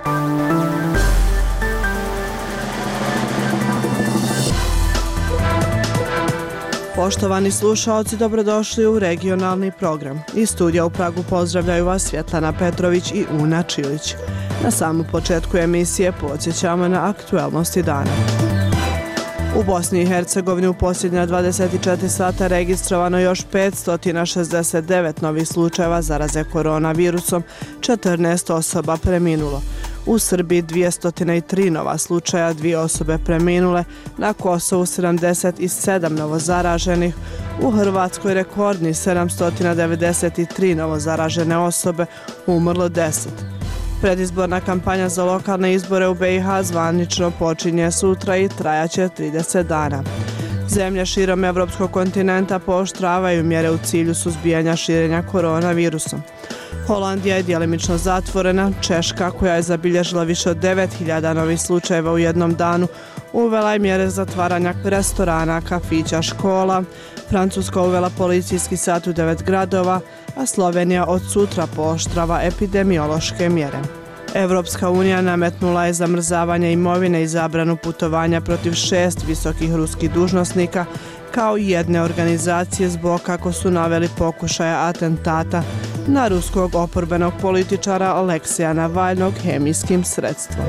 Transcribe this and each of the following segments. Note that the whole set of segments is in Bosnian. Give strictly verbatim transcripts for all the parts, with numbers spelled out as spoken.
Poštovani slušaoci, dobrodošli u regionalni program. Iz studija u Pragu pozdravljaju vas Svjetlana Petrović i Una Čilić. Na samom početku emisije podsjećamo na aktuelnosti dana. U Bosni i Hercegovini u posljednja dvadeset četiri sata registrovano još petsto šezdeset devet novih slučajeva zaraze koronavirusom, četrnaest osoba preminulo. U Srbiji dvjesto tri nova slučaja, dvije osobe preminule, na Kosovu sedamdeset sedam novozaraženih, u Hrvatskoj rekordni sedamsto devedeset tri novozaražene osobe, umrlo deset. Predizborna kampanja za lokalne izbore u be i ha zvanično počinje sutra i trajaće trideset dana. Zemlje širom evropskog kontinenta pooštravaju mjere u cilju suzbijanja širenja koronavirusom. Holandija je djelimično zatvorena, Češka, koja je zabilježila više od devet hiljada novih slučajeva u jednom danu, uvela je mjere zatvaranja restorana, kafića, škola, Francuska uvela policijski sat u devet gradova, a Slovenija od sutra pooštrava epidemiološke mjere. Evropska unija nametnula je zamrzavanje imovine i zabranu putovanja protiv šest visokih ruskih dužnosnika, kao i jedne organizacije zbog, kako su naveli, pokušaja atentata na ruskog oporbenog političara Aleksija Navalnog hemijskim sredstvom.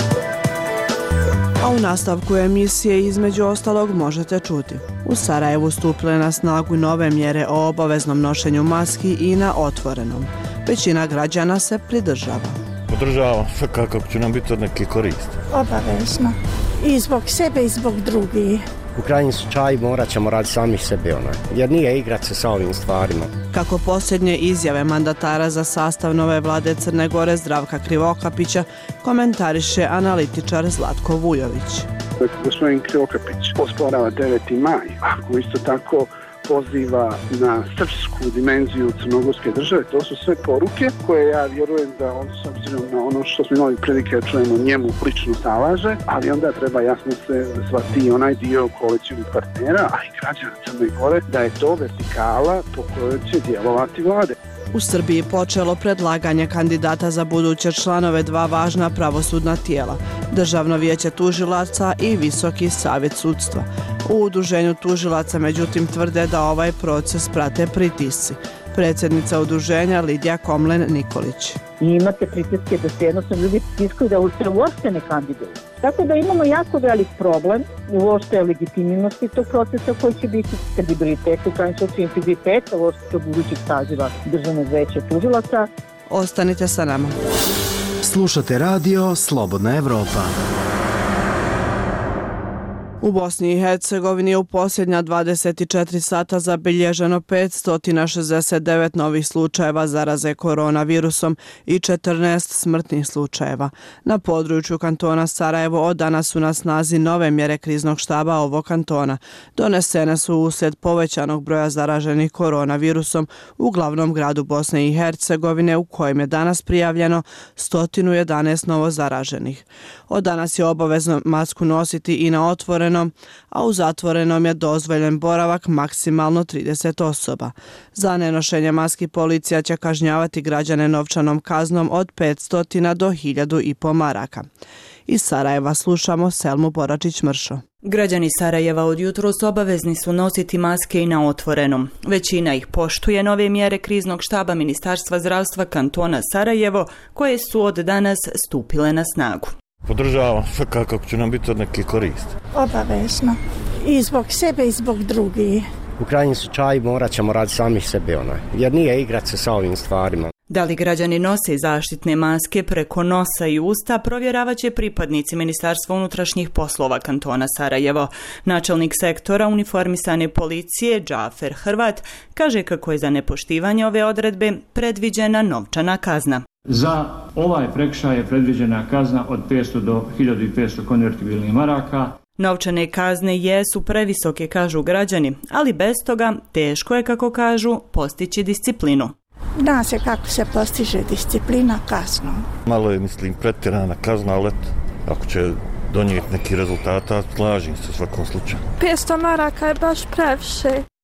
A u nastavku emisije između ostalog možete čuti: u Sarajevu stupile na snagu nove mjere o obaveznom nošenju maski i na otvorenom. Većina građana se pridržava. Podržavam, svakako će nam biti od neke koristi. Obavezno. I zbog sebe i zbog drugih. U krajnjem slučaju morat ćemo raditi sami sebe, onaj, jer nije igrat se sa ovim stvarima. Kako posljednje izjave mandatara za sastav nove vlade Crne Gore Zdravka Krivokapića komentariše analitičar Zlatko Vujović. Gospodin Krivokapić osporava deveti maj, ako isto tako poziva na srpsku dimenziju crnogorske države. To su sve poruke koje ja vjerujem da on, s obzirom na ono što smo imali prilike da čujemo, njemu lično salaže, ali onda treba jasno se shvatiti onaj dio koalicijnih partnera, a i građana Crne Gore, da je to vertikala po kojoj će djelovati vlade. U Srbiji počelo predlaganje kandidata za buduće članove dva važna pravosudna tijela, Državno vijeće tužilaca i Visoki savjet sudstva. U udruženju tužilaca međutim tvrde da ovaj proces prate pritisci. Predsjednica udruženja Lidija Komlen-Nikolić. I imate pritiske da se jednostavno ljudi pritiskuju da se uopšte ne kandiduju. Tako da imamo jako velik problem uopšte legitimnosti tog procesa koji će biti kredibilitet, u krajnjem slučaju integritet uopšte budućih saziva Državnog vijeća tužilaca. Ostanite sa nama. Slušate radio Slobodna Evropa. U Bosni i Hercegovini je u posljednja dvadeset četiri sata zabilježeno petsto šezdeset devet novih slučajeva zaraze koronavirusom i četrnaest smrtnih slučajeva. Na području kantona Sarajevo od danas su na snazi nove mjere kriznog štaba ovog kantona. Donesene su uslijed povećanog broja zaraženih koronavirusom u glavnom gradu Bosne i Hercegovine, u kojem je danas prijavljeno sto jedanaest novozaraženih. Od danas je obavezno masku nositi i na otvorenom, a u zatvorenom je dozvoljen boravak maksimalno trideset osoba. Za nenošenje maski policija će kažnjavati građane novčanom kaznom od petsto do hiljadu i po maraka. Iz Sarajeva slušamo Selmu Boračić-Mršo. Građani Sarajeva od jutros obavezni su nositi maske i na otvorenom. Većina ih poštuje nove mjere kriznog štaba Ministarstva zdravstva kantona Sarajevo, koje su od danas stupile na snagu. Podržavam, svakako će nam biti od neke koristi. Obavezno. I zbog sebe i zbog drugih. U krajnjem slučaju morat ćemo raditi sami sebe, onaj, jer nije igrat se sa ovim stvarima. Da li građani nose zaštitne maske preko nosa i usta, provjeravat će pripadnici Ministarstva unutrašnjih poslova kantona Sarajevo. Načelnik sektora uniformisane policije Džafer Hrvat kaže kako je za nepoštivanje ove odredbe predviđena novčana kazna. Za ovaj prekršaj je predviđena kazna od petsto do hiljadu petsto konvertibilnih maraka. Novčane kazne jesu previsoke, kažu građani, ali bez toga teško je, kako kažu, postići disciplinu. Zna se kako se postiže disciplina kaznom. Malo je, mislim, pretjerana kazna, ali ako će donijeti neki rezultata, slažem se u svakom slučaju. petsto maraka je baš previše.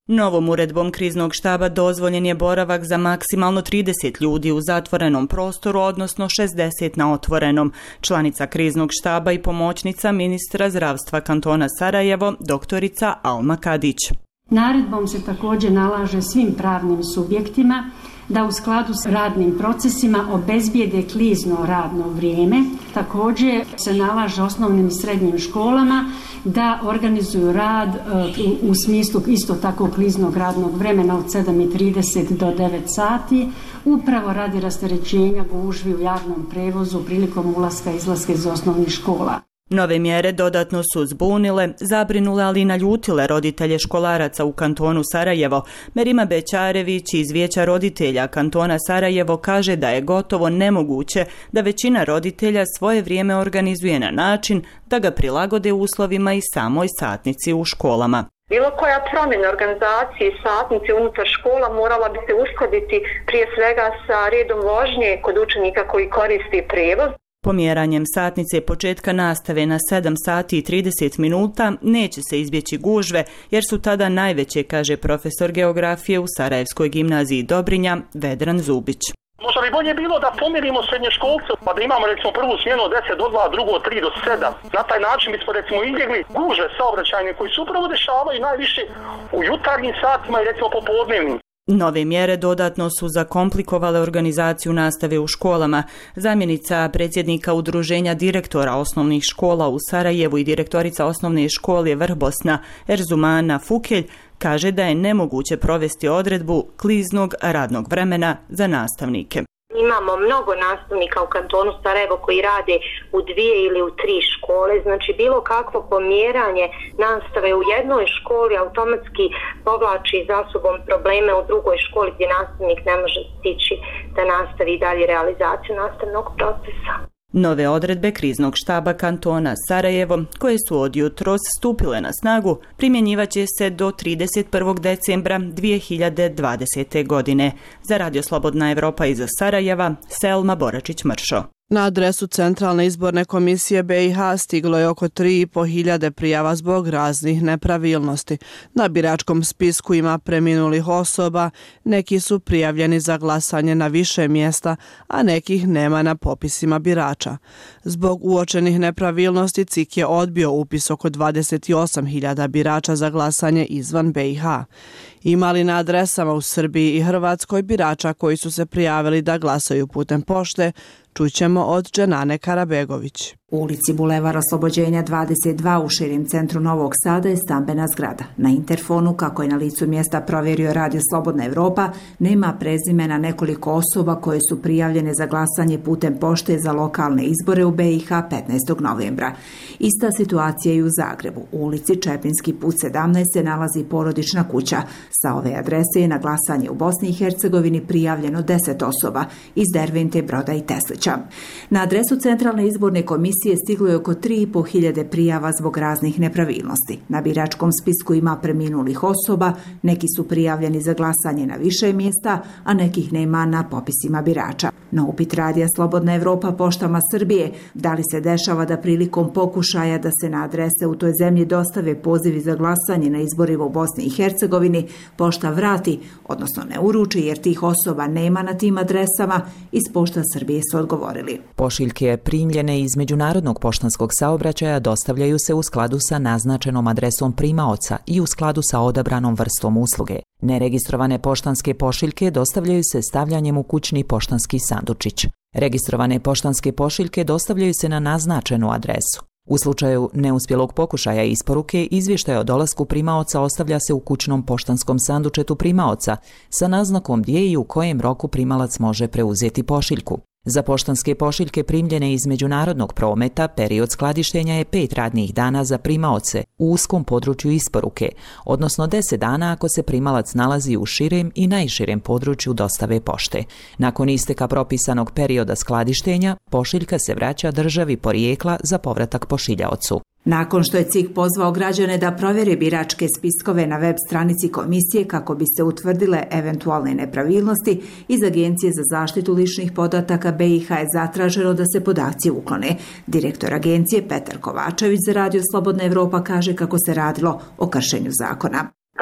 Novom uredbom kriznog štaba dozvoljen je boravak za maksimalno trideset ljudi u zatvorenom prostoru, odnosno šezdeset na otvorenom. Članica kriznog štaba i pomoćnica ministra zdravstva kantona Sarajevo, doktorica Alma Kadić. Naredbom se također nalaže svim pravnim subjektima da u skladu s radnim procesima obezbijede klizno radno vrijeme. Također se nalaže osnovnim i srednjim školama da organizuju rad u, u smislu isto tako kliznog radnog vremena od sedam i trideset do devet sati, upravo radi rasterećenja gužvi u javnom prevozu prilikom ulaska i izlaska iz osnovnih škola. Nove mjere dodatno su zbunile, zabrinule, ali i naljutile roditelje školaraca u kantonu Sarajevo. Merima Bećarević iz Vijeća roditelja kantona Sarajevo kaže da je gotovo nemoguće da većina roditelja svoje vrijeme organizuje na način da ga prilagode uslovima i samoj satnici u školama. Bilo koja promjena organizacije i satnice unutar škola morala bi se uskladiti prije svega sa redom vožnje kod učenika koji koriste prijevoz. Pomjeranjem satnice početka nastave na sedam sati i trideset minuta neće se izbjeći gužve, jer su tada najveće, kaže profesor geografije u Sarajevskoj gimnaziji Dobrinja, Vedran Zubić. Možda bi bolje bilo da pomirimo srednjoškolce, pa da imamo recimo prvu smjenu od deset do dva, drugu od tri do sedam. Na taj način bismo recimo izbjegli gužve saobraćajne koji se upravo dešavaju najviše u jutarnjim satima i recimo popodnevnim. Nove mjere dodatno su zakomplikovale organizaciju nastave u školama. Zamjenica predsjednika Udruženja direktora osnovnih škola u Sarajevu i direktorica osnovne škole Vrbosna Erzumana Fukelj kaže da je nemoguće provesti odredbu kliznog radnog vremena za nastavnike. Imamo mnogo nastavnika u kantonu Sarajevo koji rade u dvije ili u tri škole, znači bilo kakvo pomjeranje nastave u jednoj školi automatski povlači za sobom probleme u drugoj školi gdje nastavnik ne može stići da nastavi dalje realizaciju nastavnog procesa. Nove odredbe kriznog štaba kantona Sarajevo, koje su od jutros stupile na snagu, primjenjivaće se do trideset prvog decembra dvije hiljade dvadesete. godine. Za Radio Slobodna Evropa iz Sarajeva, Selma Boračić-Mršo. Na adresu Centralne izborne komisije B i H stiglo je oko tri i po hiljade prijava zbog raznih nepravilnosti. Na biračkom spisku ima preminulih osoba, neki su prijavljeni za glasanje na više mjesta, a nekih nema na popisima birača. Zbog uočenih nepravilnosti C I K je odbio upis oko dvadeset osam hiljada birača za glasanje izvan B i H. Ima li na adresama u Srbiji i Hrvatskoj birača koji su se prijavili da glasaju putem pošte, čućemo od Dženane Karabegović. U ulici Bulevar Oslobođenja dvadeset dva u širem centru Novog Sada je stambena zgrada. Na interfonu, kako je na licu mjesta provjerio Radio Slobodna Evropa, nema prezimena nekoliko osoba koje su prijavljene za glasanje putem pošte za lokalne izbore u B i H petnaestog novembra. Ista situacija je i u Zagrebu. U ulici Čepinski put sedamnaest se nalazi porodična kuća. Sa ove adrese je na glasanje u Bosni i Hercegovini prijavljeno deset osoba iz Dervente, Broda i Teslića. Na adresu Centralne izborne komisije stiglo je oko tri i po hiljade prijava zbog raznih nepravilnosti. Na biračkom spisku ima preminulih osoba, neki su prijavljeni za glasanje na više mjesta, a nekih nema na popisima birača. Na upit Radija Slobodna Evropa poštama Srbije, da li se dešava da prilikom pokušaja da se na adrese u toj zemlji dostave pozivi za glasanje na izborima u Bosni i Hercegovini, pošta vrati, odnosno ne uruči jer tih osoba nema na tim adresama, iz pošta Srbije su odgovorili. Pošiljke primljene iz međunarodnog poštanskog saobraćaja dostavljaju se u skladu sa naznačenom adresom primaoca i u skladu sa odabranom vrstom usluge. Neregistrovane poštanske pošiljke dostavljaju se stavljanjem u kućni poštanski sandučić. Registrovane poštanske pošiljke dostavljaju se na naznačenu adresu. U slučaju neuspjelog pokušaja isporuke, izvještaj o dolasku primaoca ostavlja se u kućnom poštanskom sandučetu primaoca sa naznakom gdje i u kojem roku primalac može preuzeti pošiljku. Za poštanske pošiljke primljene iz međunarodnog prometa period skladištenja je pet radnih dana za primaoce u uskom području isporuke, odnosno deset dana ako se primalac nalazi u širem i najširem području dostave pošte. Nakon isteka propisanog perioda skladištenja, pošiljka se vraća državi porijekla za povratak pošiljaocu. Nakon što je C I K pozvao građane da provjere biračke spiskove na web stranici komisije kako bi se utvrdile eventualne nepravilnosti, iz Agencije za zaštitu ličnih podataka B i H je zatraženo da se podaci uklone. Direktor agencije Petar Kovačević za Radio Slobodna Evropa kaže kako se radilo o kršenju zakona. Dakle, ovdje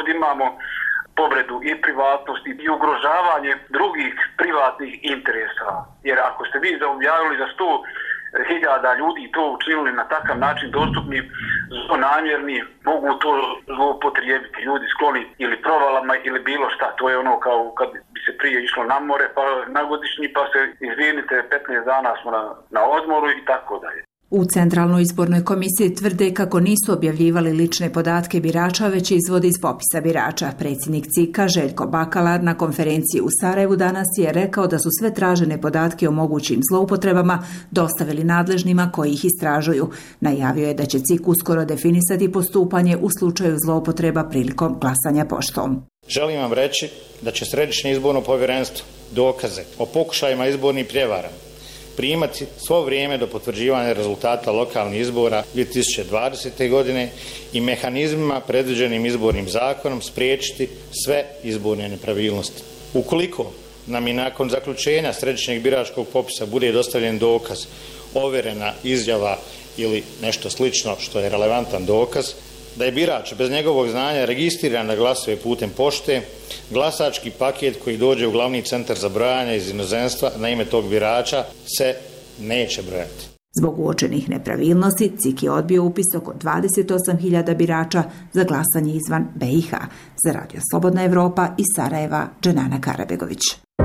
imamo povredu i privatnosti i ugrožavanje drugih privatnih interesa. Jer ako ste vi objavili za sto hiljada ljudi to učinili na takav način dostupni, zlonamjerni, mogu to zloupotrijebiti ljudi skloni ili provalama ili bilo šta. To je ono kao kad bi se prije išlo na more, pa na godišnji, pa se izvinite, petnaest dana smo na, na odmoru i tako dalje. U Centralnoj izbornoj komisiji tvrde kako nisu objavljivali lične podatke birača, već izvode iz popisa birača. Predsjednik C I K-a Željko Bakalar na konferenciji u Sarajevu danas je rekao da su sve tražene podatke o mogućim zloupotrebama dostavili nadležnima koji ih istražuju. Najavio je da će C I K uskoro definisati postupanje u slučaju zloupotreba prilikom glasanja poštom. Želim vam reći da će Središnje izborno povjerenstvo dokaze o pokušajima izbornih prijevara primati svo vrijeme do potvrđivanja rezultata lokalnih izbora dvije tisuće dvadesete. godine i mehanizmima predviđenim izbornim zakonom spriječiti sve izborne nepravilnosti. Ukoliko nam i nakon zaključenja središnjeg biračkog popisa bude dostavljen dokaz, ovjerena izjava ili nešto slično što je relevantan dokaz, da je birač bez njegovog znanja registriran da glasuje putem pošte, glasački paket koji dođe u glavni centar za brojanje iz inozemstva na ime tog birača se neće brojati. Zbog uočenih nepravilnosti C I K je odbio upis oko dvadeset osam hiljada birača za glasanje izvan B i H. Za Radio Slobodna Evropa iz Sarajeva, Dženana Karabegović.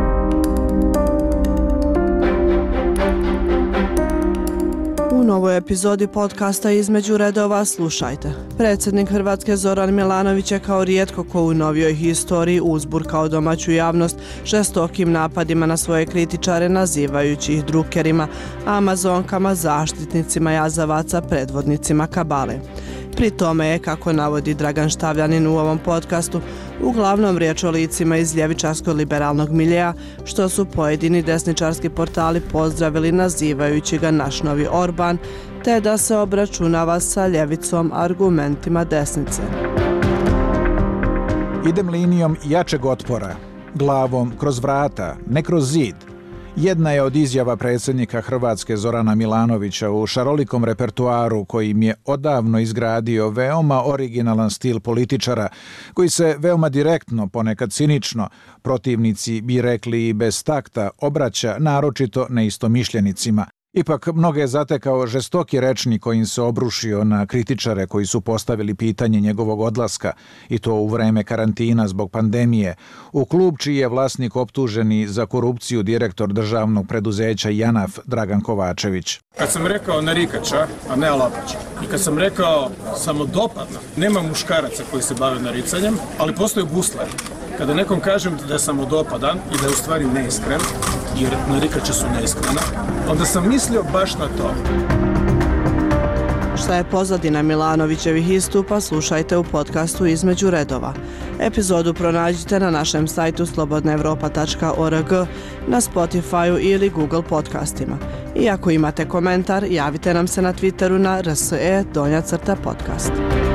U novoj epizodi podcasta Između redova slušajte. Predsjednik Hrvatske Zoran Milanović je kao rijetko ko u novijoj historiji uzburkao domaću javnost žestokim napadima na svoje kritičare, nazivajući ih drukerima, amazonkama, zaštitnicima jazavaca, predvodnicima kabale. Pri tome je, kako navodi Dragan Štavljanin u ovom podcastu, uglavnom riječ o licima iz ljevičarsko-liberalnog miljeja, što su pojedini desničarski portali pozdravili nazivajući ga naš novi Orban, te da se obračunava sa ljevicom argumentima desnice. Idem linijom jačeg otpora, glavom kroz vrata, ne kroz zid. Jedna je od izjava predsjednika Hrvatske Zorana Milanovića u šarolikom repertuaru kojim je odavno izgradio veoma originalan stil političara, koji se veoma direktno, ponekad cinično, protivnici bi rekli i bez takta, obraća naročito neistomišljenicima. Ipak mnoge je zatekao žestoki rečnik kojim se obrušio na kritičare koji su postavili pitanje njegovog odlaska, i to u vreme karantina zbog pandemije, u klub čiji je vlasnik optuženi za korupciju direktor državnog preduzeća JANAF Dragan Kovačević. Kad sam rekao narikača, a ne alabača, i kad sam rekao samodopadna, nema muškaraca koji se bave naricanjem, ali postoje gusleri. Kada nekom kažem da je samodopadan i da je u stvari neiskren, jer narikača su neiskrena, onda sam mislio baš na to. Šta je pozadina Milanovićevih istupa, slušajte u podcastu Između redova. Epizodu pronađite na našem sajtu slobodna evropa tačka org, na Spotify-u ili Google podcastima. I ako imate komentar, javite nam se na Twitteru na R S E donja crta podcast.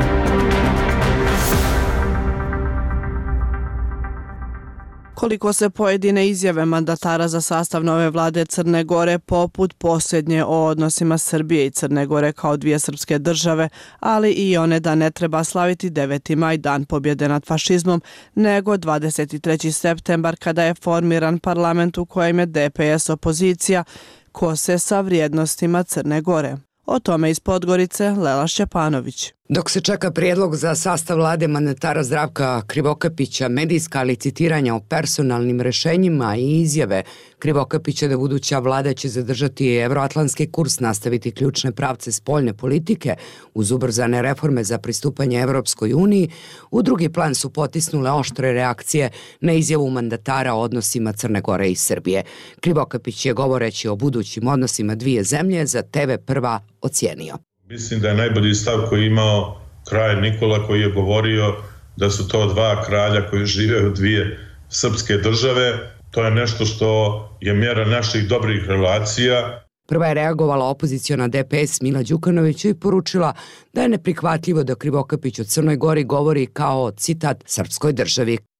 Koliko se pojedine izjave mandatara za sastav nove vlade Crne Gore, poput posljednje o odnosima Srbije i Crne Gore kao dvije srpske države, ali i one da ne treba slaviti deveti maj, dan pobjede nad fašizmom, nego dvadeset treći septembar kada je formiran parlament u kojem je D P S opozicija, kose sa vrijednostima Crne Gore. O tome iz Podgorice Lela Šćepanović. Dok se čeka prijedlog za sastav vlade mandatara Zdravka Krivokapića, medijska licitiranja o personalnim rešenjima i izjave Krivokapića da buduća vlada će zadržati evroatlantski kurs, nastaviti ključne pravce spoljne politike uz ubrzane reforme za pristupanje Evropskoj uniji, u drugi plan su potisnule oštre reakcije na izjavu mandatara o odnosima Crne Gore i Srbije. Krivokapić je, govoreći o budućim odnosima dvije zemlje, za T V Prva ocijenio: Mislim da je najbolji stav koji je imao kralj Nikola, koji je govorio da su to dva kralja koji žive u dvije srpske države. To je nešto što je mjera naših dobrih relacija. Prva je reagovala opoziciona D P S Mila Đukanović i poručila da je neprihvatljivo da Krivokapić o Crnoj Gori govori kao, citat, srpskoj državi.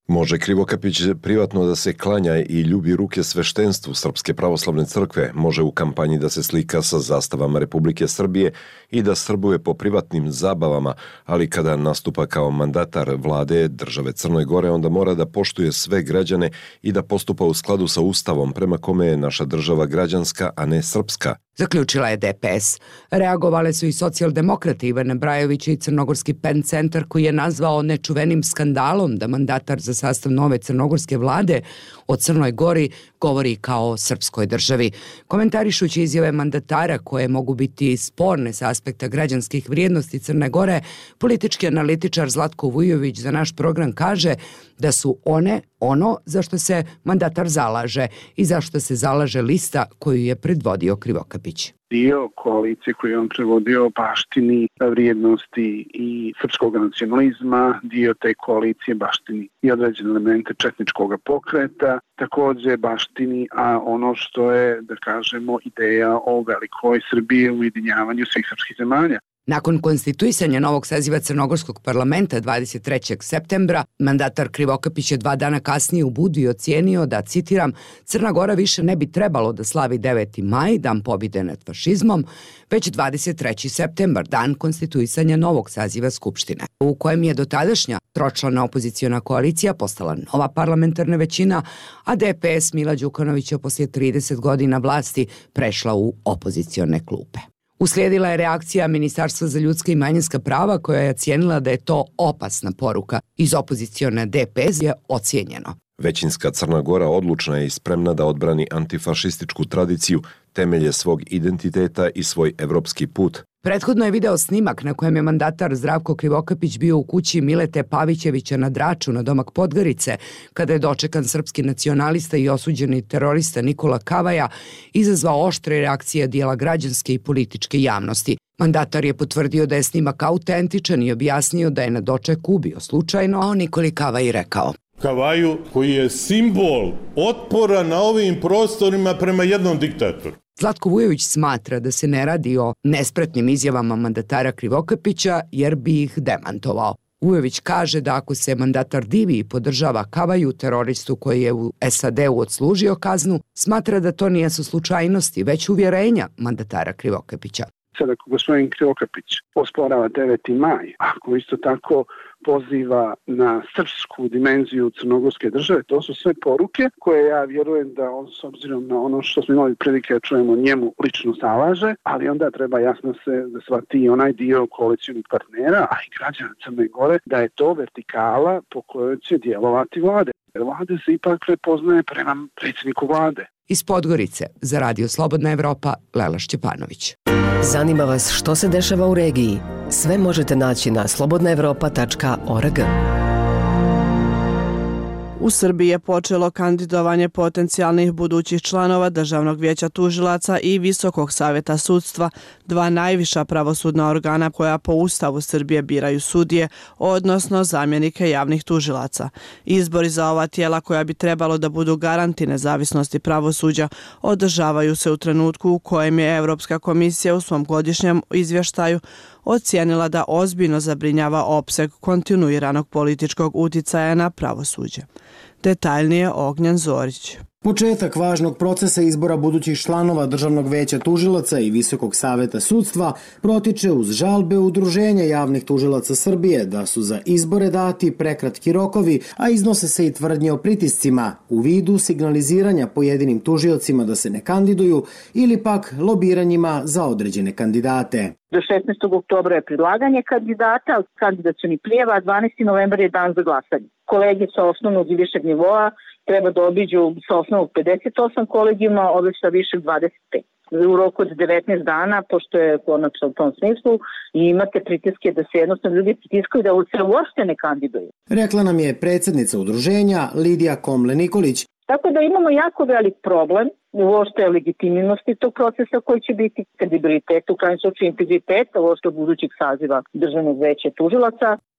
Može Krivokapić privatno da se klanja i ljubi ruke sveštenstvu Srpske pravoslavne crkve, može u kampanji da se slika sa zastavama Republike Srbije i da srbuje po privatnim zabavama, ali kada nastupa kao mandatar vlade države Crnoj Gore, onda mora da poštuje sve građane i da postupa u skladu sa Ustavom prema kome je naša država građanska, a ne srpska. Zaključila je D P S. Reagovale su i socijaldemokrati Ivana Brajović i Crnogorski pen centar koji je nazvao nečuvenim skandalom da mandatar za sastav nove crnogorske vlade o Crnoj Gori govori kao o srpskoj državi. Komentarišući izjave mandatara koje mogu biti sporne sa aspekta građanskih vrijednosti Crne Gore, politički analitičar Zlatko Vujović za naš program kaže da su one ono za što se mandatar zalaže i za što se zalaže lista koju je predvodio Krivokapić. Dio koalicije koji je on prevodio baštini vrijednosti i srpskog nacionalizma, dio te koalicije baštini i određene elemente četničkog pokreta, također baštini, a ono što je, da kažemo, ideja o velikoj Srbiji u ujedinjavanju svih srpskih zemalja. Nakon konstituisanja novog saziva Crnogorskog parlamenta dvadeset trećeg septembra, mandatar Krivokapić je dva dana kasnije u Budvi ocijenio da, citiram, Crna Gora više ne bi trebalo da slavi deveti maj, dan pobjede nad fašizmom, već dvadeset treći septembar, dan konstituisanja novog saziva Skupštine, u kojem je dotadašnja tročlana opoziciona koalicija postala nova parlamentarna većina, a D P S Mila Đukanovića poslije trideset godina vlasti prešla u opozicione klupe. Uslijedila je reakcija Ministarstva za ljudska i manjinska prava koja je ocijenila da je to opasna poruka. Iz opozicione D P S je ocijenjeno. Većinska Crna Gora odlučna je i spremna da odbrani antifašističku tradiciju, temelje svog identiteta i svoj evropski put. Prethodno je video snimak na kojem je mandatar Zdravko Krivokapić bio u kući Milete Pavićevića na Draču na domak Podgorice, kada je dočekan srpski nacionalista i osuđeni terorista Nikola Kavaja, izazvao oštre reakcije dijela građanske i političke javnosti. Mandatar je potvrdio da je snimak autentičan i objasnio da je na dočeku bio slučajno, a Nikoli Kavaj rekao: Kavaju koji je simbol otpora na ovim prostorima prema jednom diktatoru. Zlatko Vujović smatra da se ne radi o nespretnim izjavama mandatara Krivokapića jer bi ih demantovao. Vujović kaže da ako se mandatar divi i podržava Kavaju, teroristu koji je u S A D-u odslužio kaznu, smatra da to nijesu slučajnosti, već uvjerenja mandatara Krivokapića. Sada ako gospodin Krivokapić osporava deveti maj, ako isto tako poziva na srpsku dimenziju crnogorske države, to su sve poruke koje ja vjerujem da on, s obzirom na ono što smo imali prilike da čujemo, njemu lično zalaže, ali onda treba jasno se da shvati onaj dio koalicijnih partnera, a i građana Crne Gore, da je to vertikala po kojoj će djelovati vlade. Vlade se ipak prepoznaje prema predsjedniku vlade. Iz Podgorice za Radio Slobodna Evropa, Lela Šćepanović. Zanima vas što se dešava u regiji? Sve možete naći na slobodna evropa tačka org. U Srbiji je počelo kandidovanje potencijalnih budućih članova Državnog vijeća tužilaca i Visokog savjeta sudstva, dva najviša pravosudna organa koja po Ustavu Srbije biraju sudije, odnosno zamjenike javnih tužilaca. Izbori za ova tijela koja bi trebalo da budu garanti nezavisnosti pravosuđa održavaju se u trenutku u kojem je Evropska komisija u svom godišnjem izvještaju ocijenila da ozbiljno zabrinjava opseg kontinuiranog političkog uticaja na pravosuđe. Detaljnije Ognjan Zorić. Početak važnog procesa izbora budućih članova Državnog veća tužilaca i Visokog savjeta sudstva protiče uz žalbe Udruženja javnih tužilaca Srbije da su za izbore dati prekratki rokovi, a iznose se i tvrdnje o pritiscima u vidu signaliziranja pojedinim tužiocima da se ne kandiduju ili pak lobiranjima za određene kandidate. Do šesnaestog oktobra je predlaganje kandidata, kandidacioni prijava, a dvanaesti novembar je dan za glasanje. Kolege sa osnovnog i višeg nivoa treba da obiđu sa osnovnog pedeset osam kolegijuma, ove sa višeg dvadeset pet. U roku od devetnaest dana, pošto je konačno u tom smislu, i imate pritiske da se jednostavno ljudi pritiskaju da se uopšte ne kandiduju. Rekla nam je predsjednica udruženja Lidija Komle-Nikolić. Tako da imamo jako velik problem uopšte legitimnosti tog procesa koji će biti kredibilitet, u krajnjem slučaju integritet uopšte budućeg saziva Državnog veća tužilaca.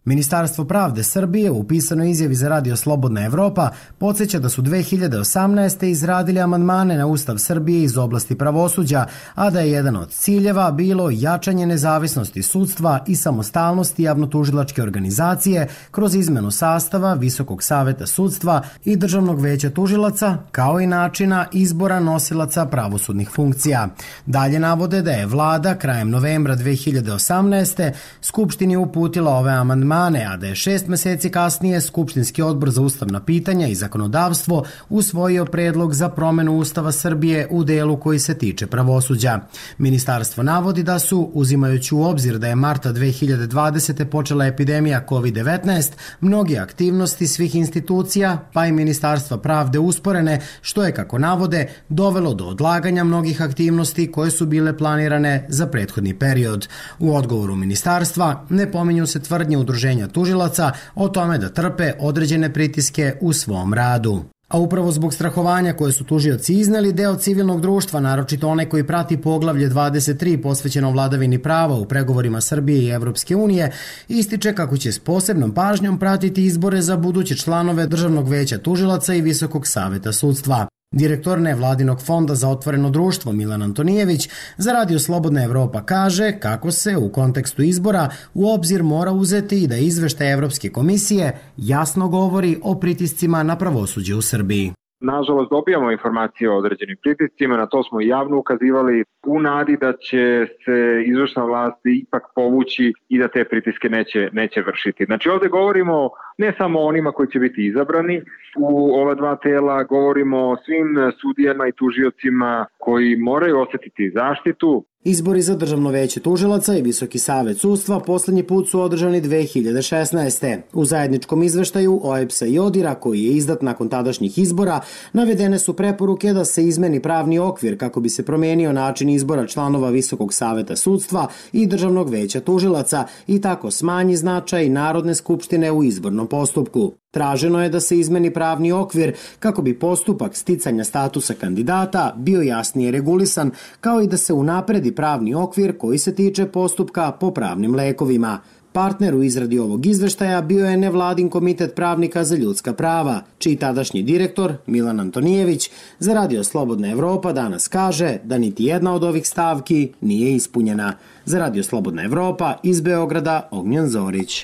Ministarstvo pravde Srbije u pisanoj izjavi za Radio Slobodna Evropa podsjeća da su dve hiljade osamnaeste. izradili amandmane na Ustav Srbije iz oblasti pravosuđa, a da je jedan od ciljeva bilo jačanje nezavisnosti sudstva i samostalnosti javnotužilačke organizacije kroz izmenu sastava Visokog saveta sudstva i Državnog veća tužilaca, kao i načina izbora nosilaca pravosudnih funkcija. Dalje navode da je vlada krajem novembra dve hiljade osamnaeste. Skupštini uputila ove amandmane, a da je šest meseci kasnije Skupštinski odbor za ustavna pitanja i zakonodavstvo usvojio predlog za promenu Ustava Srbije u delu koji se tiče pravosuđa. Ministarstvo navodi da su, uzimajući u obzir da je marta dve hiljade dvadesete. počela epidemija kovid devetnaest, mnoge aktivnosti svih institucija, pa i Ministarstva pravde usporene, što je, kako navode, dovelo do odlaganja mnogih aktivnosti koje su bile planirane za prethodni period. U odgovoru ministarstva ne pominju se tvrdnje udruženja tužilaca o tome da trpe određene pritiske u svom radu. A upravo zbog strahovanja koje su tužioci izneli, deo civilnog društva, naročito onaj koji prati poglavlje dvadeset tri posvećeno vladavini prava u pregovorima Srbije i Evropske unije, ističe kako će s posebnom pažnjom pratiti izbore za buduće članove Državnog veća tužilaca i Visokog saveta sudstva. Direktor nevladinog fonda za otvoreno društvo Milan Antonijević za Radio Slobodna Evropa kaže kako se u kontekstu izbora u obzir mora uzeti i da izveštaj Evropske komisije jasno govori o pritiscima na pravosuđe u Srbiji. Nažalost, dobijamo informacije o određenim pritiscima, na to smo i javno ukazivali u nadi da će se izvršna vlast ipak povući i da te pritiske neće, neće vršiti. Znači ovdje govorimo ne samo o onima koji će biti izabrani u ova dva tela, govorimo o svim sudijama i tužiocima koji moraju osjetiti zaštitu. Izbori za Državno veće tužilaca i Visoki savet sudstva poslednji put su održani dve hiljade šesnaeste. U zajedničkom izveštaju O E B S-a i ODIR-a, koji je izdat nakon tadašnjih izbora, navedene su preporuke da se izmeni pravni okvir kako bi se promenio način izbora članova Visokog saveta sudstva i Državnog veća tužilaca i tako smanji značaj Narodne skupštine u izbornom postupku. Traženo je da se izmeni pravni okvir kako bi postupak sticanja statusa kandidata bio jasnije regulisan, kao i da se unapredi pravni okvir koji se tiče postupka po pravnim lekovima. Partner u izradi ovog izveštaja bio je nevladin komitet pravnika za ljudska prava, čiji tadašnji direktor Milan Antonijević za Radio Slobodna Evropa danas kaže da niti jedna od ovih stavki nije ispunjena. Za Radio Slobodna Evropa iz Beograda Ognjen Zorić.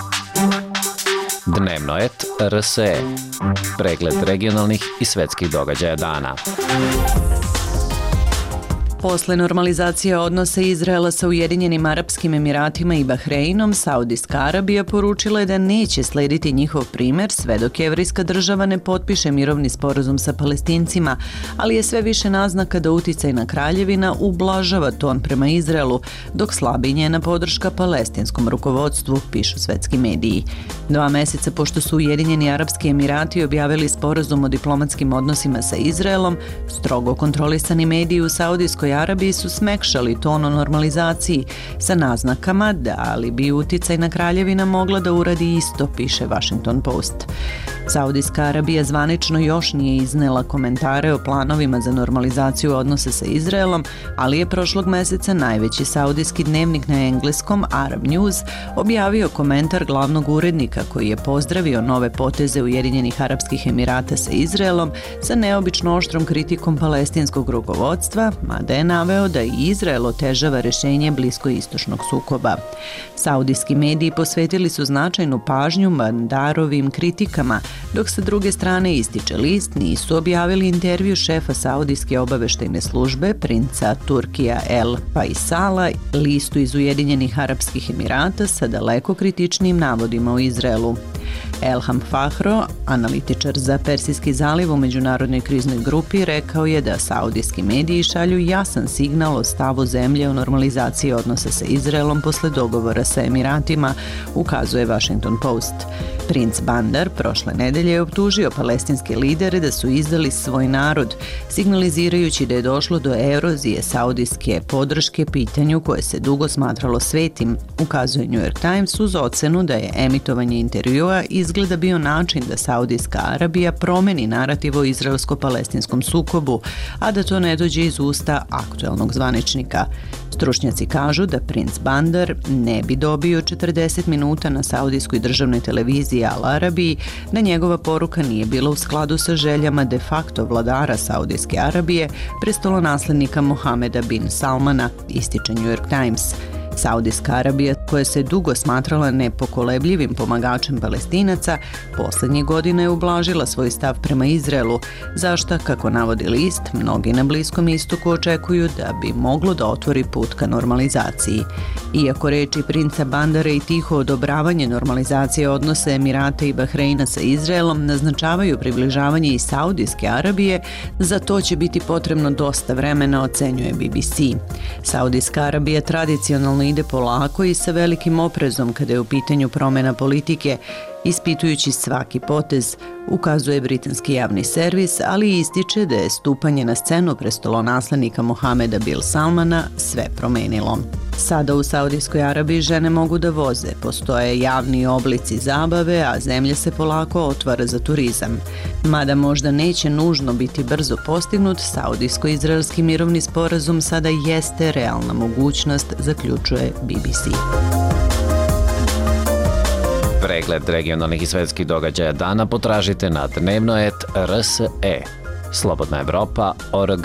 Dnevno et R S E. Pregled regionalnih i svetskih događaja dana. Posle normalizacije odnosa Izraela sa Ujedinjenim Arapskim Emiratima i Bahreinom, Saudijska Arabija poručila je da neće slediti njihov primer sve dok Jevrejska država ne potpiše mirovni sporazum sa Palestincima, ali je sve više naznaka da uticajna kraljevina ublažava ton prema Izraelu, dok slabi njena podrška palestinskom rukovodstvu, pišu svetski mediji. Dva meseca pošto su Ujedinjeni Arapski Emirati objavili sporazum o diplomatskim odnosima sa Izraelom, strogo kontrolisani mediji u Saudijskoj Arabiji su smekšali ton o normalizaciji sa naznakama da li bi uticajna kraljevina mogla da uradi isto, piše Washington Post. Saudijska Arabija zvanično još nije iznela komentare o planovima za normalizaciju odnosa sa Izraelom, ali je prošlog meseca najveći saudijski dnevnik na engleskom Arab News objavio komentar glavnog urednika koji je pozdravio nove poteze Ujedinjenih Arapskih Emirata sa Izraelom sa neobično oštrom kritikom palestinskog rukovodstva, mada je naveo da i Izrael otežava rešenje bliskoistočnog sukoba. Saudijski mediji posvetili su značajnu pažnju Bandarovim kritikama, dok sa druge strane ističe list nisu objavili intervju šefa Saudijske obaveštajne službe, princa Turkija El Faisala, listu iz Ujedinjenih Arapskih Emirata sa daleko kritičnim navodima o Izraelu. Elham Fahro, analitičar za Persijski zaliv u međunarodnoj kriznoj grupi, rekao je da saudijski mediji šalju jasan signal o stavu zemlje o normalizaciji odnosa sa Izraelom posle dogovora sa Emiratima, ukazuje Washington Post. Princ Bandar prošle nedelje je optužio palestinske lidere da su izdali svoj narod, signalizirajući da je došlo do erozije saudijske podrške pitanju koje se dugo smatralo svetim, ukazuje New York Times uz ocenu da je emitovanje intervjua izbora izgleda bio način da Saudijska Arabija promeni narativ o izraelsko-palestinskom sukobu, a da to ne dođe iz usta aktuelnog zvaničnika. Stručnjaci kažu da princ Bandar ne bi dobio četrdeset minuta na saudijskoj državnoj televiziji Al Arabiji da njegova poruka nije bila u skladu sa željama de facto vladara Saudijske Arabije, prestolonaslednika Mohameda bin Salmana, ističe New York Times. Saudijska Arabija, koja se dugo smatrala nepokolebljivim pomagačem Palestinaca, posljednjih godina je ublažila svoj stav prema Izraelu, za šta, kako navodi list, mnogi na Bliskom istoku očekuju da bi moglo da otvori put ka normalizaciji. Iako reči princa Bandara i tiho odobravanje normalizacije odnose Emirata i Bahreina sa Izraelom naznačavaju približavanje i Saudijske Arabije, za to će biti potrebno dosta vremena, ocenjuje B B C. Saudijska Arabija tradicionalno ide polako i sa velikim oprezom kada je u pitanju promjena politike, ispitujući svaki potez, ukazuje britanski javni servis, ali ističe da je stupanje na scenu prestolonaslednika Mohameda bin Salmana sve promenilo. Sada u Saudijskoj Arabiji žene mogu da voze, postoje javni oblici zabave, a zemlja se polako otvara za turizam. Mada možda neće nužno biti brzo postignut, saudijsko-izraelski mirovni sporazum sada jeste realna mogućnost, zaključuje B B C. Pregled regionalnih i svetskih događaja dana potražite na dnevnoet R S E. Slobodna Evropa точка org.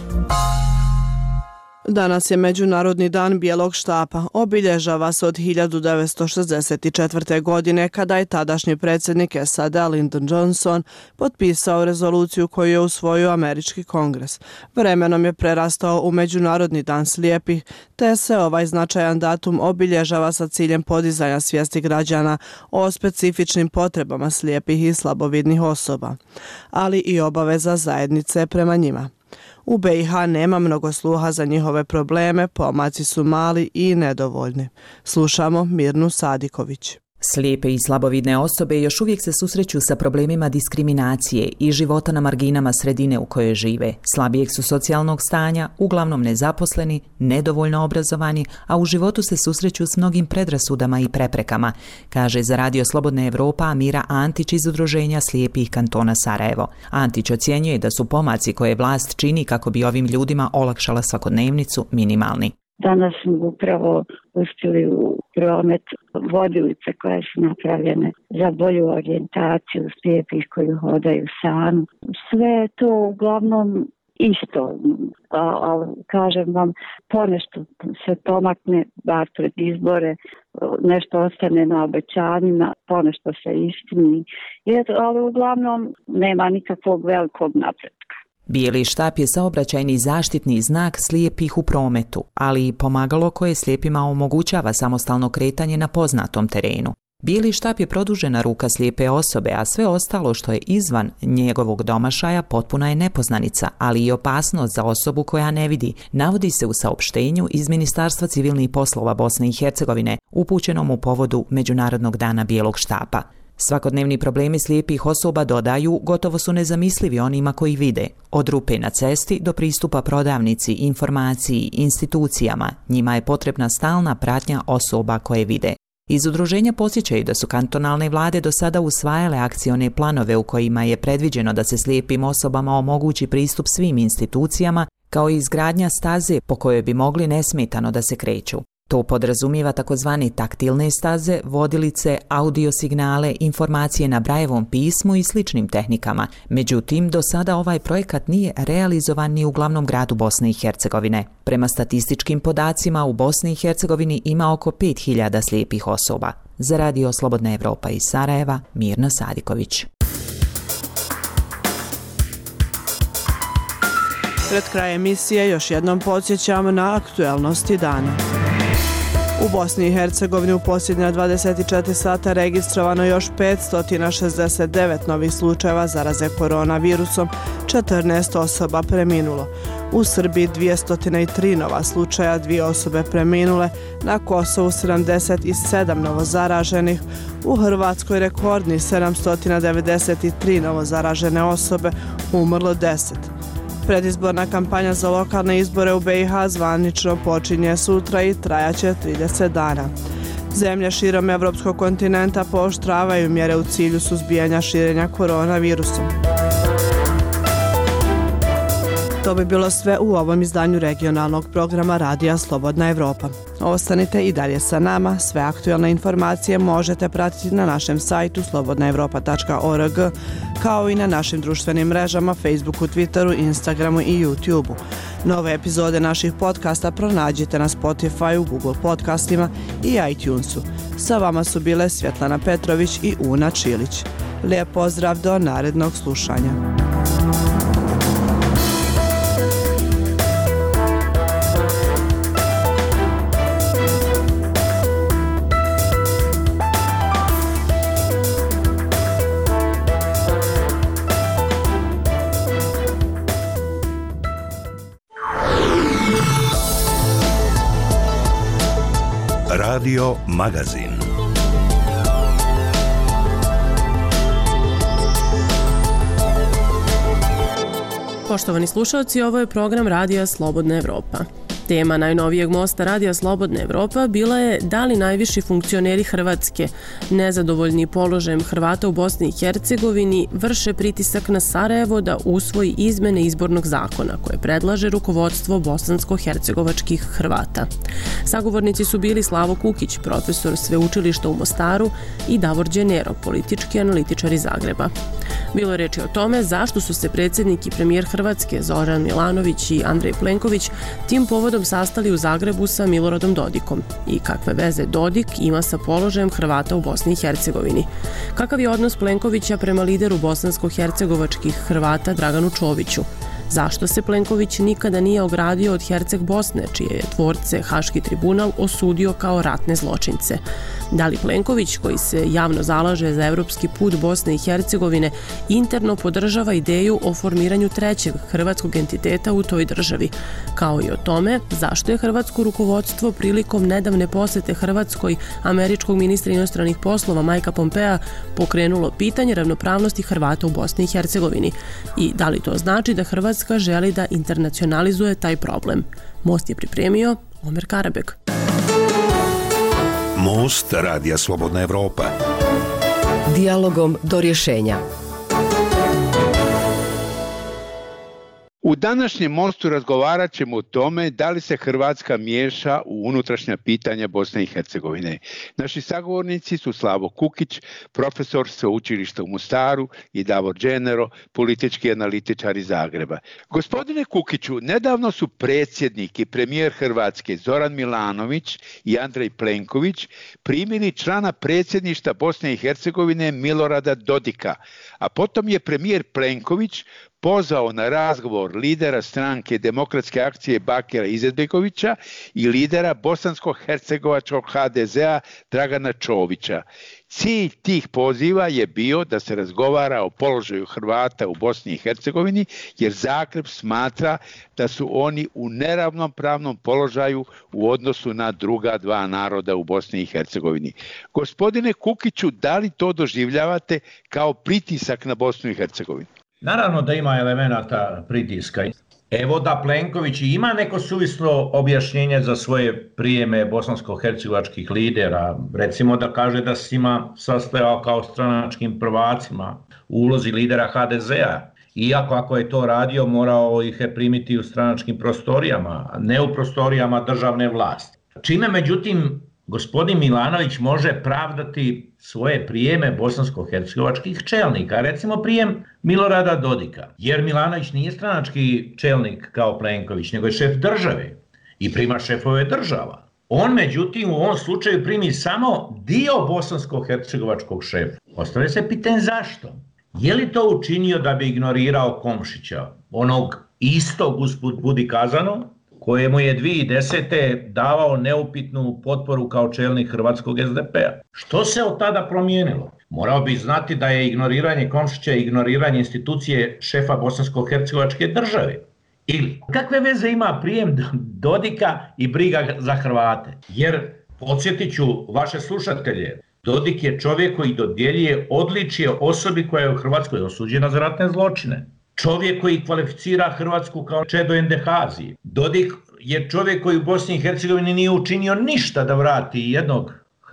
Danas je Međunarodni dan bijelog štapa. Obilježava se od hiljadu devetsto šezdeset četvrte. godine kada je tadašnji predsjednik S A D Lyndon Johnson potpisao rezoluciju koju je usvojio Američki kongres. Vremenom je prerastao u Međunarodni dan slijepih, te se ovaj značajan datum obilježava sa ciljem podizanja svijesti građana o specifičnim potrebama slijepih i slabovidnih osoba, ali i obaveza zajednice prema njima. U B i H nema mnogo sluha za njihove probleme, pomaci su mali i nedovoljni. Slušamo Mirnu Sadiković. Slijepe i slabovidne osobe još uvijek se susreću sa problemima diskriminacije i života na marginama sredine u kojoj žive. Slabijeg su socijalnog stanja, uglavnom nezaposleni, nedovoljno obrazovani, a u životu se susreću s mnogim predrasudama i preprekama, kaže za Radio Slobodna Evropa Amira Antić iz Udruženja slijepih kantona Sarajevo. Antić ocjenjuje da su pomaci koje vlast čini kako bi ovim ljudima olakšala svakodnevnicu minimalni. Danas smo upravo pustili u promet vodilice koje su napravljene za bolju orijentaciju slijepih koji hodaju sami. Sve je to uglavnom isto, ali kažem vam, ponešto se pomakne, bar pred izbore, nešto ostane na obećanjima, ponešto se istini, ali uglavnom nema nikakvog velikog napretka. Bijeli štap je saobraćajni zaštitni znak slijepih u prometu, ali i pomagalo koje slijepima omogućava samostalno kretanje na poznatom terenu. Bijeli štap je produžena ruka slijepe osobe, a sve ostalo što je izvan njegovog domašaja potpuna je nepoznanica, ali i opasnost za osobu koja ne vidi, navodi se u saopštenju iz Ministarstva civilnih poslova Bosne i Hercegovine, upućenom u povodu Međunarodnog dana bijelog štapa. Svakodnevni problemi slijepih osoba, dodaju, gotovo su nezamislivi onima koji vide. Od rupe na cesti do pristupa prodavnici, informaciji, institucijama, njima je potrebna stalna pratnja osoba koje vide. Iz udruženja podsjećaju da su kantonalne vlade do sada usvajale akcione planove u kojima je predviđeno da se slijepim osobama omogući pristup svim institucijama, kao i izgradnja staze po kojoj bi mogli nesmetano da se kreću. To podrazumijeva takozvane taktilne staze, vodilice, audio signale, informacije na Brajevom pismu i sličnim tehnikama. Međutim, do sada ovaj projekat nije realizovan ni u glavnom gradu Bosne i Hercegovine. Prema statističkim podacima, u Bosni i Hercegovini ima oko pet hiljada slijepih osoba. Za Radio Slobodna Evropa iz Sarajeva, Mirna Sadiković. Pred kraj emisije još jednom podsjećamo na aktuelnosti dana. U Bosni i Hercegovini u posljednja dvadeset četiri sata registrovano još petsto šezdeset devet novih slučajeva zaraze koronavirusom, četrnaest osoba preminulo. U Srbiji dvjesto tri nova slučaja, dvije osobe preminule, na Kosovu sedamdeset sedam novozaraženih, u Hrvatskoj rekordni sedamsto devedeset tri novozaražene osobe, umrlo deset. Predizborna kampanja za lokalne izbore u B i H zvanično počinje sutra i trajaće trideset dana. Zemlje širom evropskog kontinenta pooštravaju mjere u cilju suzbijanja širenja koronavirusom. To bi bilo sve u ovom izdanju regionalnog programa Radija Slobodna Evropa. Ostanite i dalje sa nama, sve aktualne informacije možete pratiti na našem sajtu slobodna evropa tačka org, kao i na našim društvenim mrežama Facebooku, Twitteru, Instagramu i YouTubeu. Nove epizode naših podcasta pronađite na Spotify, Google podcastima i iTunesu. Sa vama su bile Svjetlana Petrović i Una Čilić. Lijep pozdrav do narednog slušanja. Radio Magazin. Poštovani slušalci, ovo je program Radija Slobodna Evropa. Tema najnovijeg mosta Radija Slobodna Evropa bila je da li najviši funkcioneri Hrvatske, nezadovoljni položajem Hrvata u Bosni i Hercegovini, vrše pritisak na Sarajevo da usvoji izmene izbornog zakona koje predlaže rukovodstvo bosansko-hercegovačkih Hrvata. Sagovornici su bili Slavo Kukić, profesor sveučilišta u Mostaru, i Davor Đenero, politički analitičar iz Zagreba. Bilo je reči o tome zašto su se predsjednik i premijer Hrvatske Zoran Milanović i Andrej Plenković tim povodom sastali u Zagrebu sa Miloradom Dodikom i kakve veze Dodik ima sa položajem Hrvata u Bosni i Hercegovini. Kakav je odnos Plenkovića prema lideru bosansko-hercegovačkih Hrvata Draganu Čoviću? Zašto se Plenković nikada nije ogradio od Herceg Bosne, čije je tvorce Haški tribunal osudio kao ratne zločince? Da li Plenković, koji se javno zalaže za evropski put Bosne i Hercegovine, interno podržava ideju o formiranju trećeg hrvatskog entiteta u toj državi? Kao i o tome zašto je hrvatsko rukovodstvo prilikom nedavne posete Hrvatskoj američkog ministra inostranih poslova Majka Pompea pokrenulo pitanje ravnopravnosti Hrvata u Bosni i Hercegovini? I da li to znači da Hrvatska želi da internacionalizuje taj problem? Most je pripremio Omer Karabek. Most Radija Slobodna Evropa. Dijalogom do rješenja. U današnjem mostu razgovarat ćemo o tome da li se Hrvatska miješa u unutrašnja pitanja Bosne i Hercegovine. Naši sagovornici su Slavo Kukić, profesor sveučilišta u Mostaru, i Davor Đenero, politički analitičar iz Zagreba. Gospodine Kukiću, nedavno su predsjednik i premijer Hrvatske Zoran Milanović i Andrej Plenković primili člana predsjedništva Bosne i Hercegovine Milorada Dodika, a potom je premijer Plenković pozvao na razgovor lidera stranke Demokratske akcije Bakira Izetbegovića i lidera bosansko-hercegovačkog ha de zea Dragana Čovića. Cilj tih poziva je bio da se razgovara o položaju Hrvata u Bosni i Hercegovini, jer Zagreb smatra da su oni u neravnopravnom položaju u odnosu na druga dva naroda u Bosni i Hercegovini. Gospodine Kukiću, da li to doživljavate kao pritisak na Bosnu i Hercegovinu? Naravno da ima elemenata pritiska. Evo da Plenković ima neko suvislo objašnjenje za svoje prijeme bosansko-hercegovačkih lidera. Recimo da kaže da se ima sastajao kao stranačkim prvacima u ulozi lidera ha de zea. Iako ako je to radio, morao ih je primiti u stranačkim prostorijama, a ne u prostorijama državne vlasti. Čime, međutim, gospodin Milanović može pravdati svoje prijeme bosansko-hercegovačkih čelnika, recimo prijem Milorada Dodika, jer Milanović nije stranački čelnik kao Plenković, nego je šef države i prima šefove država. On, međutim, u ovom slučaju primi samo dio bosansko-hercegovačkog šefa. Ostavlja se pitanje zašto? Je li to učinio da bi ignorirao Komšića, onog istog, usput budi kazano, kojemu je dvije tisuće desete davao neupitnu potporu kao čelnik hrvatskog es de pea. Što se od tada promijenilo? Morao bi znati da je ignoriranje Komšića ignoriranje institucije šefa bosansko-hercegovačke države. Ili kakve veze ima prijem Dodika i briga za Hrvate? Jer, podsjetit ću vaše slušatelje, Dodik je čovjek koji dodjeljuje odličje osobi koja je u Hrvatskoj osuđena za ratne zločine. Čovjek koji kvalificira Hrvatsku kao čedo Endehazije. Dodik je čovjek koji u Bosni i Hercegovini nije učinio ništa da vrati jednog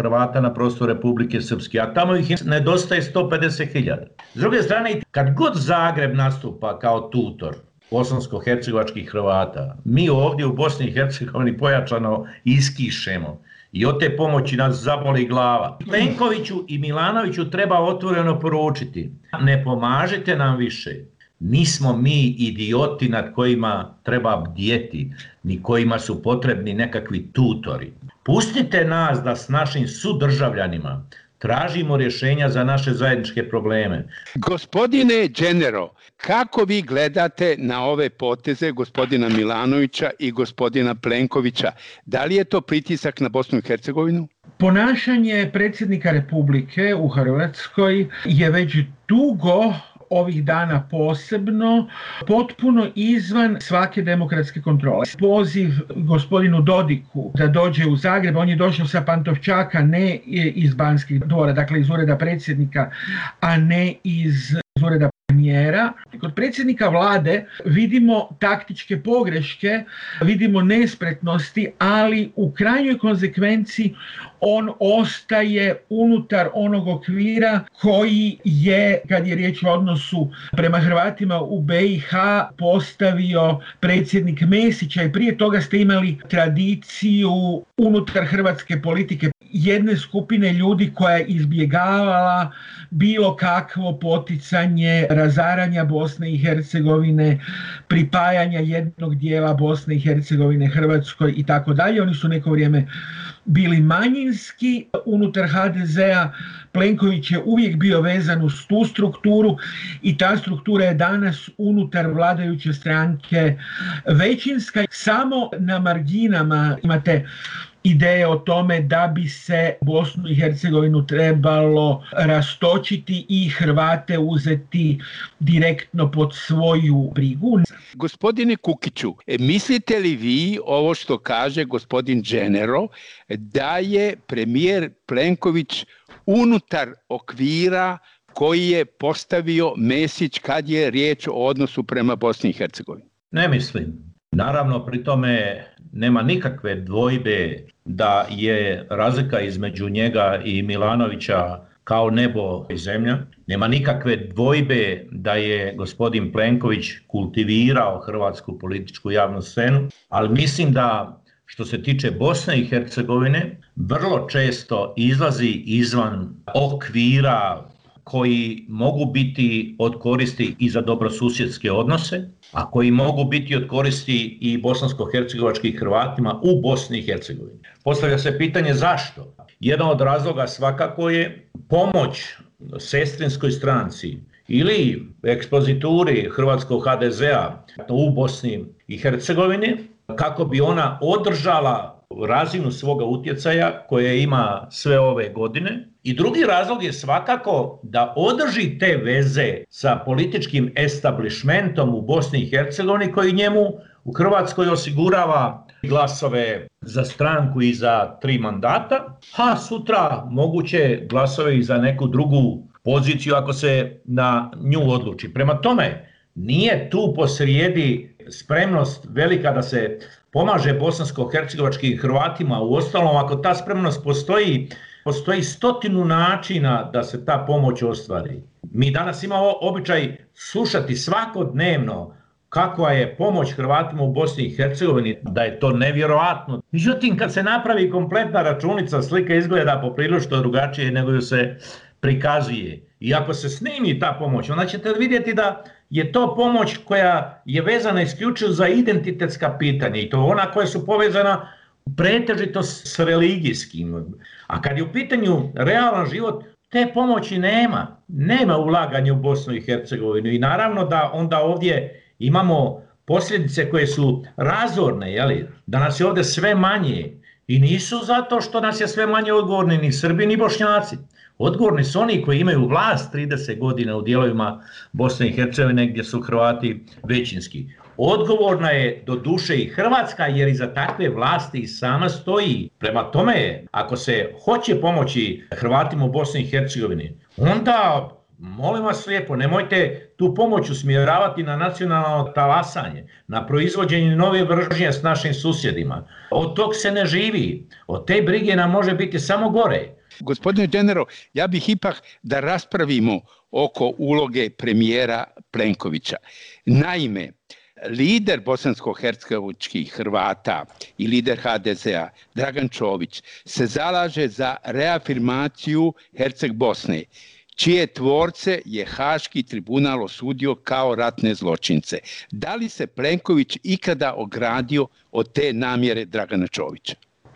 Hrvata na prostoru Republike Srpske, a tamo ih nedostaje sto pedeset hiljada. S druge strane, kad god Zagreb nastupa kao tutor bosansko-hercegovačkih Hrvata, mi ovdje u Bosni i Hercegovini pojačano iskišemo i od te pomoći nas zaboli glava. Plenkoviću i Milanoviću treba otvoreno poručiti: ne pomažete nam više. Nismo mi idioti nad kojima treba bdjeti, ni kojima su potrebni nekakvi tutori. Pustite nas da s našim sudržavljanima tražimo rješenja za naše zajedničke probleme. Gospodine Genero, kako vi gledate na ove poteze gospodina Milanovića i gospodina Plenkovića? Da li je to pritisak na Bosnu i Hercegovinu? Ponašanje predsjednika Republike u Hrvatskoj je već dugo, ovih dana posebno, potpuno izvan svake demokratske kontrole. Poziv gospodinu Dodiku da dođe u Zagreb, on je došao sa Pantovčaka, ne iz Banskih dvora, dakle iz ureda predsjednika, a ne iz ureda premijera. Kod predsjednika vlade vidimo taktičke pogreške, vidimo nespretnosti, ali u krajnjoj konsekvenci on ostaje unutar onog okvira koji je, kad je riječ o odnosu prema Hrvatima u B i H, postavio predsjednik Mesića, i prije toga ste imali tradiciju unutar hrvatske politike jedne skupine ljudi koja je izbjegavala bilo kakvo poticanje razaranja Bosne i Hercegovine, pripajanja jednog dijela Bosne i Hercegovine Hrvatskoj i tako dalje. Oni su neko vrijeme bili manjinski unutar H D Z-a. Plenković je uvijek bio vezan uz tu strukturu i ta struktura je danas unutar vladajuće stranke većinska. Samo na marginama imate ideje o tome da bi se Bosnu i Hercegovinu trebalo rastočiti i Hrvate uzeti direktno pod svoju brigu. Gospodine Kukiću, mislite li vi ovo što kaže gospodin Genero, da je premijer Plenković unutar okvira koji je postavio Mesić kad je riječ o odnosu prema Bosni i Hercegovini? Ne mislim. Naravno, pri tome nema nikakve dvojbe da je razlika između njega i Milanovića kao nebo i zemlja. Nema nikakve dvojbe da je gospodin Plenković kultivirao hrvatsku političku javnu scenu, ali mislim da što se tiče Bosne i Hercegovine vrlo često izlazi izvan okvira koji mogu biti od koristi i za dobrosusjedske odnose, a koji mogu biti od koristi i bosansko-hercegovačkim Hrvatima u Bosni i Hercegovini. Postavlja se pitanje zašto? Jedan od razloga svakako je pomoć sestrinskoj stranci ili ekspozituri hrvatskog H D Z-a u Bosni i Hercegovini kako bi ona održala razinu svoga utjecaja koje ima sve ove godine. I drugi razlog je svakako da održi te veze sa političkim establishmentom u Bosni i Hercegovini koji njemu u Hrvatskoj osigurava glasove za stranku i za tri mandata, a sutra moguće glasove i za neku drugu poziciju ako se na nju odluči. Prema tome, nije tu posrijedi spremnost velika da se pomaže bosansko-hercegovačkim Hrvatima. Uostalom, ako ta spremnost postoji, postoji stotinu načina da se ta pomoć ostvari. Mi danas imamo običaj slušati svakodnevno kakva je pomoć Hrvatima u Bosni i Hercegovini, da je to nevjerojatno. Međutim, kad se napravi kompletna računica, slika izgleda poprilično drugačije nego ju se prikazuje. I ako se snimi ta pomoć, onda ćete vidjeti da je to pomoć koja je vezana isključivo za identitetska pitanja i to ona koja su povezana pretežito s religijskim. A kad je u pitanju realan život, te pomoći nema. Nema ulaganja u Bosnu i Hercegovinu i naravno da onda ovdje imamo posljedice koje su razorne, jeli? Da nas je ovdje sve manje i nisu zato što nas je sve manje odgovorni ni Srbi ni Bošnjaci. Odgovorni su oni koji imaju vlast trideset godina u dijelovima Bosne i Hercegovine gdje su Hrvati većinski. Odgovorna je do duše i Hrvatska jer iza takve vlasti i sama stoji. Prema tome, ako se hoće pomoći Hrvatima u Bosni i Hercegovini, onda molim vas lijepo, nemojte tu pomoć usmjeravati na nacionalno talasanje, na proizvođenje nove mržnje s našim susjedima. Od tog se ne živi, od te brige nam može biti samo gore. Gospodine Dženero, ja bih ipak da raspravimo oko uloge premijera Plenkovića. Naime, lider bosansko-hercegovačkih Hrvata i lider ha de zea Dragan Čović se zalaže za reafirmaciju Herceg Bosne, čije tvorce je Haški tribunal osudio kao ratne zločince. Da li se Plenković ikada ogradio od te namjere Dragana Čovića?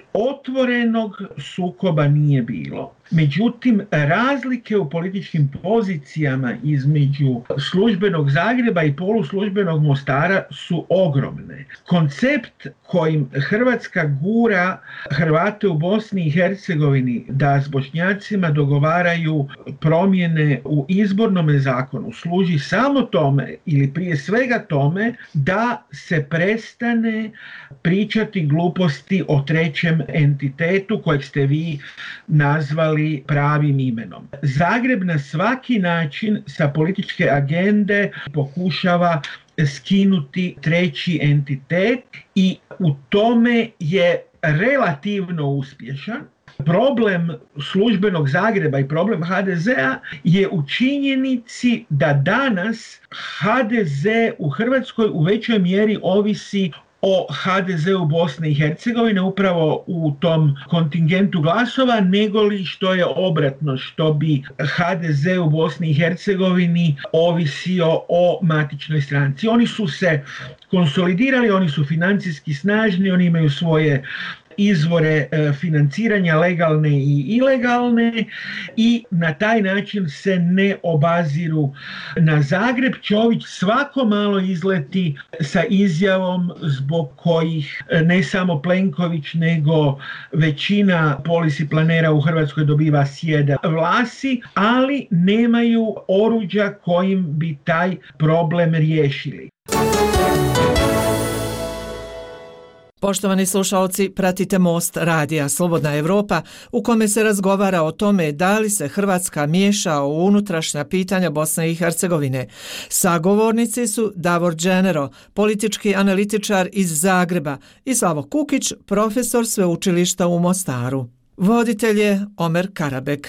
Otvorenog sukoba nije bilo. Međutim, razlike u političkim pozicijama između službenog Zagreba i poluslužbenog Mostara su ogromne. Koncept kojim Hrvatska gura Hrvate u Bosni i Hercegovini da s Bošnjacima dogovaraju promjene u izbornom zakonu služi samo tome, ili prije svega tome, da se prestane pričati gluposti o trećem entitetu kojeg ste vi nazvali pravim imenom. Zagreb na svaki način sa političke agende pokušava skinuti treći entitet i u tome je relativno uspješan. Problem službenog Zagreba i problem ha de zea je u činjenici da danas ha de ze u Hrvatskoj u većoj mjeri ovisi o ha de zeu Bosne i Hercegovine upravo u tom kontingentu glasova, nego li što je obratno, što bi ha de ze u Bosni i Hercegovini ovisio o matičnoj stranci. Oni su se konsolidirali, oni su financijski snažni, oni imaju svoje izvore financiranja legalne i ilegalne i na taj način se ne obaziru na Zagreb. Čović svako malo izleti sa izjavom zbog kojih ne samo Plenković nego većina policy planera u Hrvatskoj dobiva sjeda vlasi, ali nemaju oruđa kojim bi taj problem riješili. Poštovani slušalci, pratite Most radija Slobodna Evropa u kome se razgovara o tome da li se Hrvatska miješa u unutrašnja pitanja Bosne i Hercegovine. Sagovornici su Davor Dženero, politički analitičar iz Zagreba, i Slavo Kukić, profesor sveučilišta u Mostaru. Voditelj je Omer Karabek.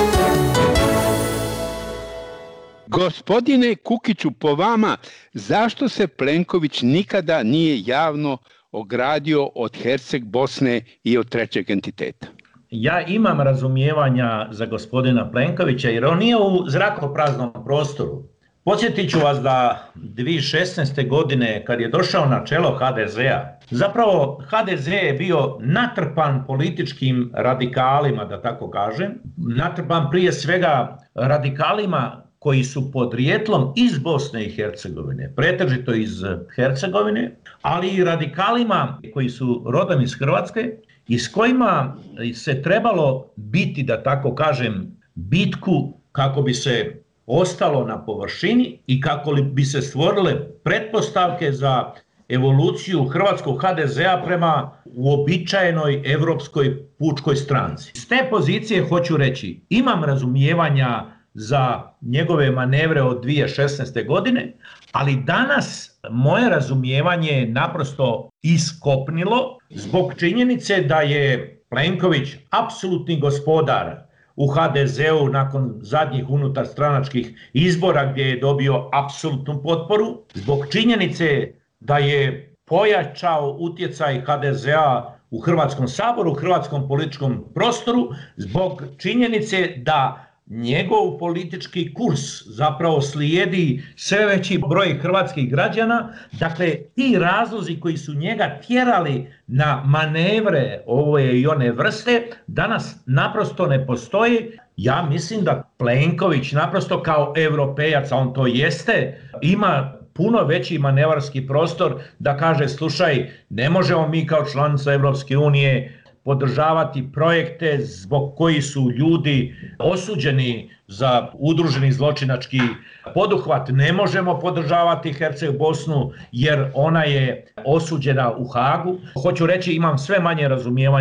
Gospodine Kukiću, po vama, zašto se Plenković nikada nije javno ogradio od Herceg Bosne i od trećeg entiteta? Ja imam razumijevanja za gospodina Plenkovića jer on nije u zrakopraznom prostoru. Podsjetit ću vas da dvije tisuće šesnaeste. godine kad je došao na čelo ha de zea, zapravo ha de ze je bio natrpan političkim radikalima, da tako kažem, natrpan prije svega radikalima koji su podrijetlom iz Bosne i Hercegovine, pretežito iz Hercegovine, ali i radikalima koji su rodom iz Hrvatske i s kojima se trebalo biti, da tako kažem, bitku kako bi se ostalo na površini i kako bi se stvorile pretpostavke za evoluciju hrvatskog ha de zea prema uobičajenoj evropskoj pučkoj stranci. S te pozicije hoću reći, imam razumijevanja za njegove manevre od dvije tisuće šesnaeste. godine, ali danas moje razumijevanje je naprosto iskopnilo zbog činjenice da je Plenković apsolutni gospodar u ha de zeu nakon zadnjih unutarstranačkih izbora gdje je dobio apsolutnu potporu, zbog činjenice da je pojačao utjecaj ha de zea u Hrvatskom saboru, u hrvatskom političkom prostoru, zbog činjenice da njegov politički kurs zapravo slijedi sve veći broj hrvatskih građana. Dakle, ti razlozi koji su njega tjerali na manevre ove i one vrste danas naprosto ne postoji. Ja mislim da Plenković naprosto kao europejac, a on to jeste, ima puno veći manevarski prostor da kaže, slušaj, ne možemo mi kao članica Evropske unije podržavati projekte zbog koji su ljudi osuđeni za udruženi zločinački poduhvat. Ne možemo podržavati Herceg Bosnu jer ona je osuđena u Hagu. Hoću reći, imam sve manje razumijevanje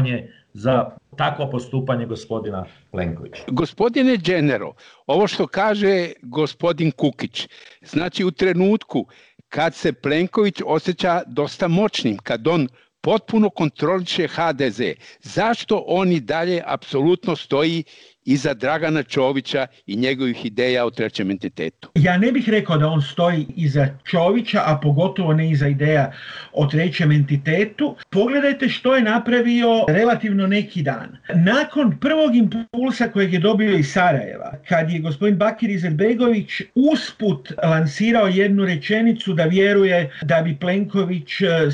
za takvo postupanje gospodina Plenkovića. Gospodine Genero, ovo što kaže gospodin Kukić, znači u trenutku kad se Plenković osjeća dosta moćnim, kad on potpuno kontroliše ha de ze, zašto on i dalje apsolutno stoji iza Dragana Čovića i njegovih ideja o trećem entitetu? Ja ne bih rekao da on stoji iza Čovića, a pogotovo ne iza ideja o trećem entitetu. Pogledajte što je napravio relativno neki dan. Nakon prvog impulsa kojeg je dobio iz Sarajeva, kad je gospodin Bakir Izetbegović usput lansirao jednu rečenicu da vjeruje da bi Plenković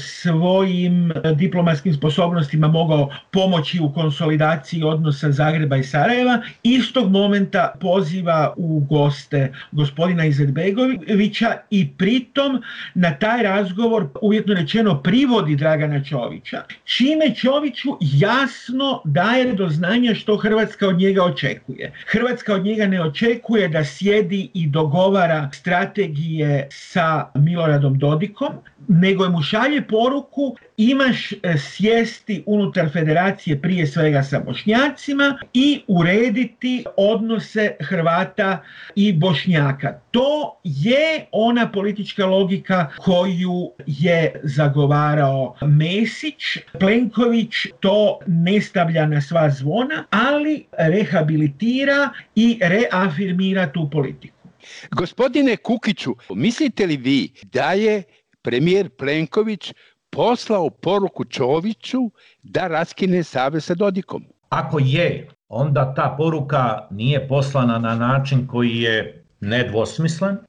svojim diplomatskim sposobnostima mogao pomoći u konsolidaciji odnosa Zagreba i Sarajeva, istog momenta poziva u goste gospodina Izetbegovića i pritom na taj razgovor, uvjetno rečeno, privodi Dragana Čovića, čime Čoviću jasno daje do znanja što Hrvatska od njega očekuje. Hrvatska od njega ne očekuje da sjedi i dogovara strategije sa Miloradom Dodikom, nego mu šalje poruku: imaš sjesti unutar federacije prije svega sa Bošnjacima i urediti odnose Hrvata i Bošnjaka. To je ona politička logika koju je zagovarao Mesić. Plenković to ne stavlja na sva zvona, ali rehabilitira i reafirmira tu politiku. Gospodine Kukiću, mislite li vi da je premijer Plenković poslao poruku Čoviću da raskine savez sa Dodikom? Ako je, onda ta poruka nije poslana na način koji je nedvosmislen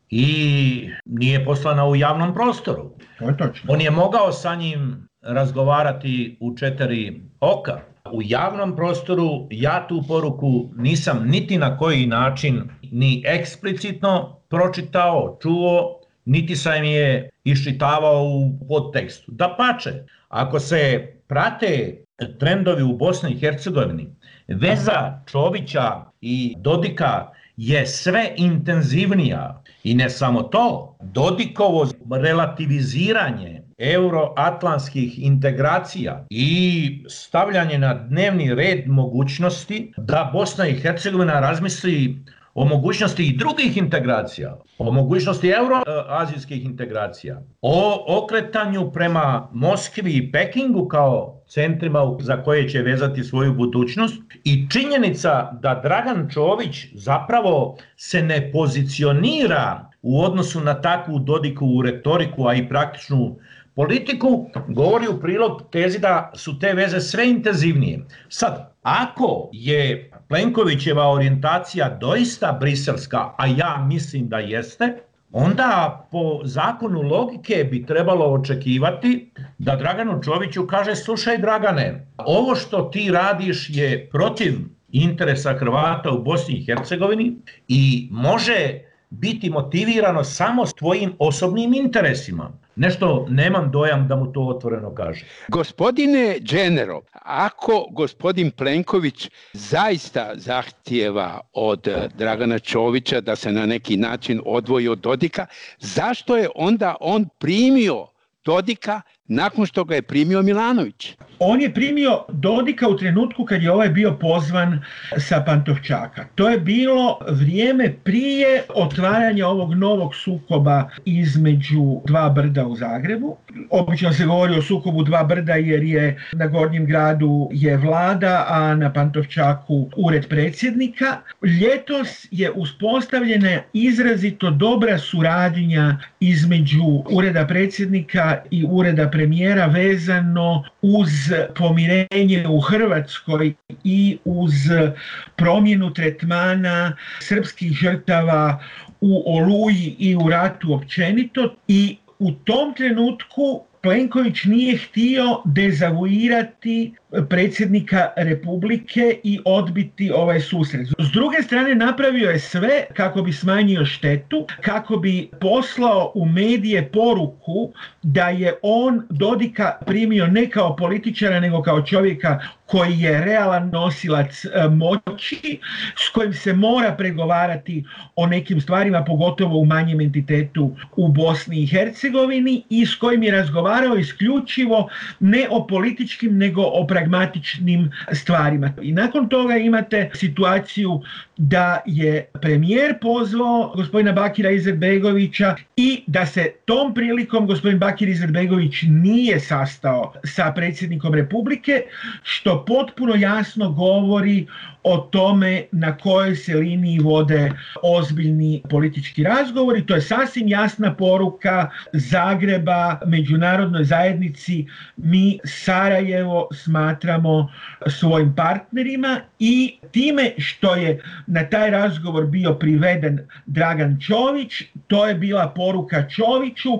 i nije poslana u javnom prostoru. To je točno. On je mogao sa njim razgovarati u četiri oka. U javnom prostoru ja tu poruku nisam niti na koji način ni eksplicitno pročitao, čuo, niti sam je iščitavao u podtekstu. Dapače, ako se prate trendovi u Bosni i Hercegovini, veza Čovića i Dodika je sve intenzivnija. I ne samo to, Dodikovo relativiziranje euroatlantskih integracija i stavljanje na dnevni red mogućnosti da Bosna i Hercegovina razmisli o mogućnosti i drugih integracija, o mogućnosti euroazijskih integracija, o okretanju prema Moskvi i Pekingu kao centrima za koje će vezati svoju budućnost, i činjenica da Dragan Čović zapravo se ne pozicionira u odnosu na takvu Dodikovu retoriku, a i praktičnu politiku, govori u prilog tezi da su te veze sve intenzivnije. Sad, ako je Plenkovićeva orijentacija doista briselska, a ja mislim da jeste, onda po zakonu logike bi trebalo očekivati da Draganu Čoviću kaže: slušaj Dragane, ovo što ti radiš je protiv interesa Hrvata u Bosni i Hercegovini i može biti motivirano samo s tvojim osobnim interesima. Nešto nemam dojam da mu to otvoreno kaže. Gospodine Genero, ako gospodin Plenković zaista zahtijeva od Dragana Čovića da se na neki način odvoji od Dodika, zašto je onda on primio Dodika nakon što ga je primio Milanović? On je primio Dodika u trenutku kad je ovaj bio pozvan sa Pantovčaka. To je bilo vrijeme prije otvaranja ovog novog sukoba između dva brda u Zagrebu. Obično se govori o sukobu dva brda jer je na Gornjem gradu je vlada, a na Pantovčaku ured predsjednika. Ljetos je uspostavljena izrazito dobra suradnja između ureda predsjednika i ureda premijera vezano uz pomirenje u Hrvatskoj i uz promjenu tretmana srpskih žrtava u Oluji i u ratu općenito, i u tom trenutku Plenković nije htio dezavuirati predsjednika Republike i odbiti ovaj susret. S druge strane, napravio je sve kako bi smanjio štetu, kako bi poslao u medije poruku da je on Dodika primio ne kao političara nego kao čovjeka koji je realan nosilac moći, s kojim se mora pregovarati o nekim stvarima, pogotovo u manjem entitetu u Bosni i Hercegovini, i s kojim je razgovarao isključivo ne o političkim nego o pragmatičnim stvarima. I nakon toga imate situaciju da je premijer pozvao gospodina Bakira Izetbegovića i da se tom prilikom gospodin Bakir Izetbegović nije sastao sa predsjednikom Republike, što potpuno jasno govori o tome na kojoj se liniji vode ozbiljni politički razgovori. To je sasvim jasna poruka Zagreba međunarodnoj zajednici: mi Sarajevo smatramo svojim partnerima, i time što je na taj razgovor bio priveden Dragan Čović, to je bila poruka Čoviću: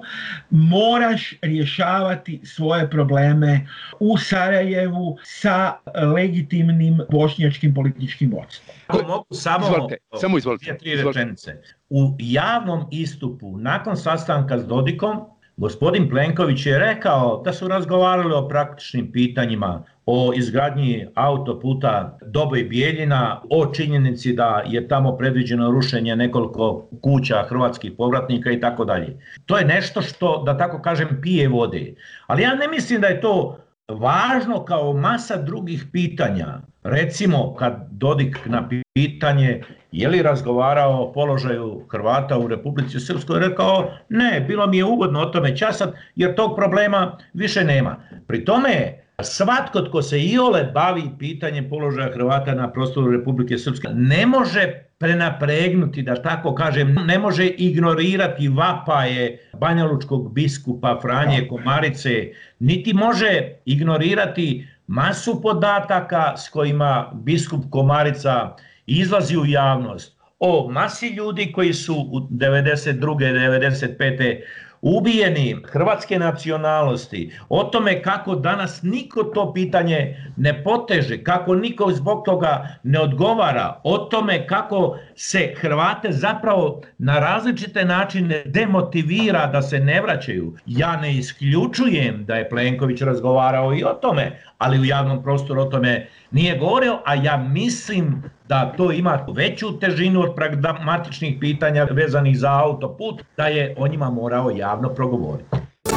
moraš rješavati svoje probleme u Sarajevu sa legitimnim bošnjačkim političkim vodstvom. Ako mogu samo, izvolite, samo izvolite, tri rečenice. U javnom istupu nakon sastanka s Dodikom, gospodin Plenković je rekao da su razgovarali o praktičnim pitanjima, o izgradnji autoputa Doboj Bijeljina, o činjenici da je tamo predviđeno rušenje nekoliko kuća hrvatskih povratnika i tako dalje. To je nešto što, da tako kažem, pije vode. Ali ja ne mislim da je to važno kao masa drugih pitanja. Recimo, kad Dodik na pitanje je li razgovarao o položaju Hrvata u Republici Srpskoj, rekao ne, bilo mi je ugodno o tome časat jer tog problema više nema. Pri tome svatko tko se iole bavi pitanjem položaja Hrvata na prostoru Republike Srpske ne može prenapregnuti, da tako kažem, ne može ignorirati vapaje banjalučkog biskupa Franje Komarice, niti može ignorirati masu podataka s kojima biskup Komarica izlazi u javnost o masi ljudi koji su u devedeset druge devedeset pete ubijeni hrvatske nacionalnosti, o tome kako danas niko to pitanje ne poteže, kako niko zbog toga ne odgovara, o tome kako se Hrvate zapravo na različite načine demotivira da se ne vraćaju. Ja ne isključujem da je Plenković razgovarao i o tome, ali u javnom prostoru o tome nije govorio, a ja mislim da to ima veću težinu od pragmatičnih pitanja vezanih za autoput, da je o njima morao javno progovoriti.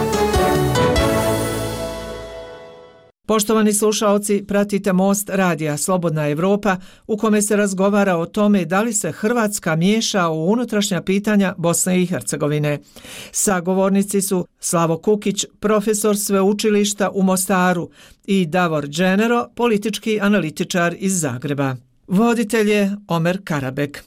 Poštovani slušaoci, pratite Most radija Slobodna Evropa, u kome se razgovara o tome da li se Hrvatska miješa u unutrašnja pitanja Bosne i Hercegovine. Sagovornici su Slavo Kukić, profesor sveučilišta u Mostaru, i Davor Dženero, politički analitičar iz Zagreba. Voditelj je Omer Karabek.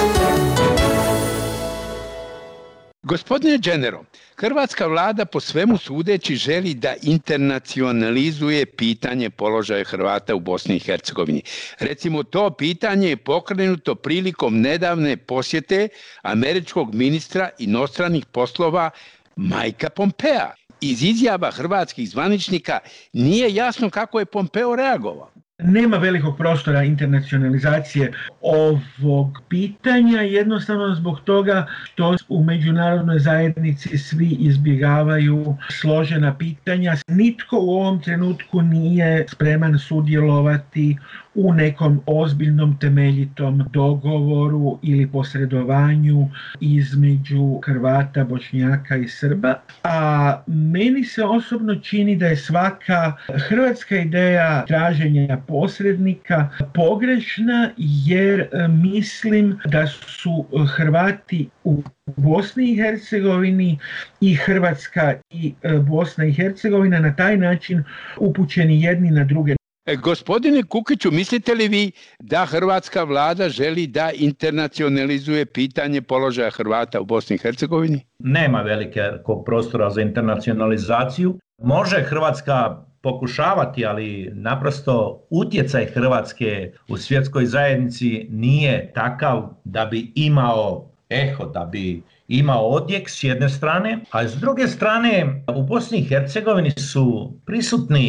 Gospodine Dženero, hrvatska vlada po svemu sudeći želi da internacionalizuje pitanje položaja Hrvata u Bosni i Hercegovini. Recimo, to pitanje je pokrenuto prilikom nedavne posjete američkog ministra inostranih poslova Mikea Pompea. Iz izjava hrvatskih zvaničnika nije jasno kako je Pompeo reagovao. Nema velikog prostora internacionalizacije ovog pitanja, jednostavno zbog toga što u međunarodnoj zajednici svi izbjegavaju složena pitanja. Nitko u ovom trenutku nije spreman sudjelovati u nekom ozbiljnom temeljitom dogovoru ili posredovanju između Hrvata, Bošnjaka i Srba. A meni se osobno čini da je svaka hrvatska ideja traženja posrednika pogrešna, jer mislim da su Hrvati u Bosni i Hercegovini i Hrvatska i Bosna i Hercegovina na taj način upućeni jedni na druge. Gospodine Kukiću, mislite li vi da hrvatska vlada želi da internacionalizuje pitanje položaja Hrvata u Bosni i Hercegovini? Nema velikog prostora za internacionalizaciju. Može Hrvatska pokušavati, ali naprosto utjecaj Hrvatske u svjetskoj zajednici nije takav da bi imao eho, da bi imao odjek s jedne strane, a s druge strane u Bosni i Hercegovini su prisutni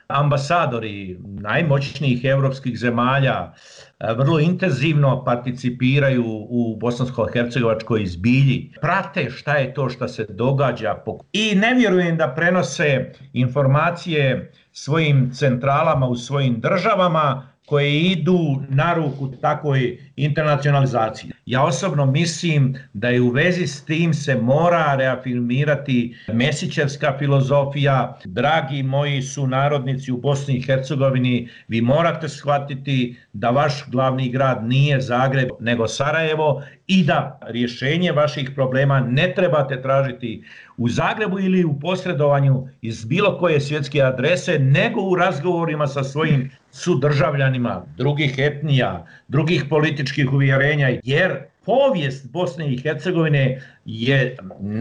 ambasadori najmoćnijih evropskih zemalja vrlo intenzivno participiraju u bosansko-hercegovačkoj zbilji, prate šta je to što se događa i ne vjerujem da prenose informacije svojim centralama u svojim državama koje idu na ruku takvoj internacionalizaciji. Ja osobno mislim da je u vezi s tim se mora reafirmirati Mesićevska filozofija. Dragi moji sunarodnici u Bosni i Hercegovini, vi morate shvatiti da vaš glavni grad nije Zagreb nego Sarajevo i da rješenje vaših problema ne trebate tražiti u Zagrebu ili u posredovanju iz bilo koje svjetske adrese, nego u razgovorima sa svojim sudržavljanima drugih etnija, drugih političkih uvjerenja, jer povijest Bosne i Hercegovine je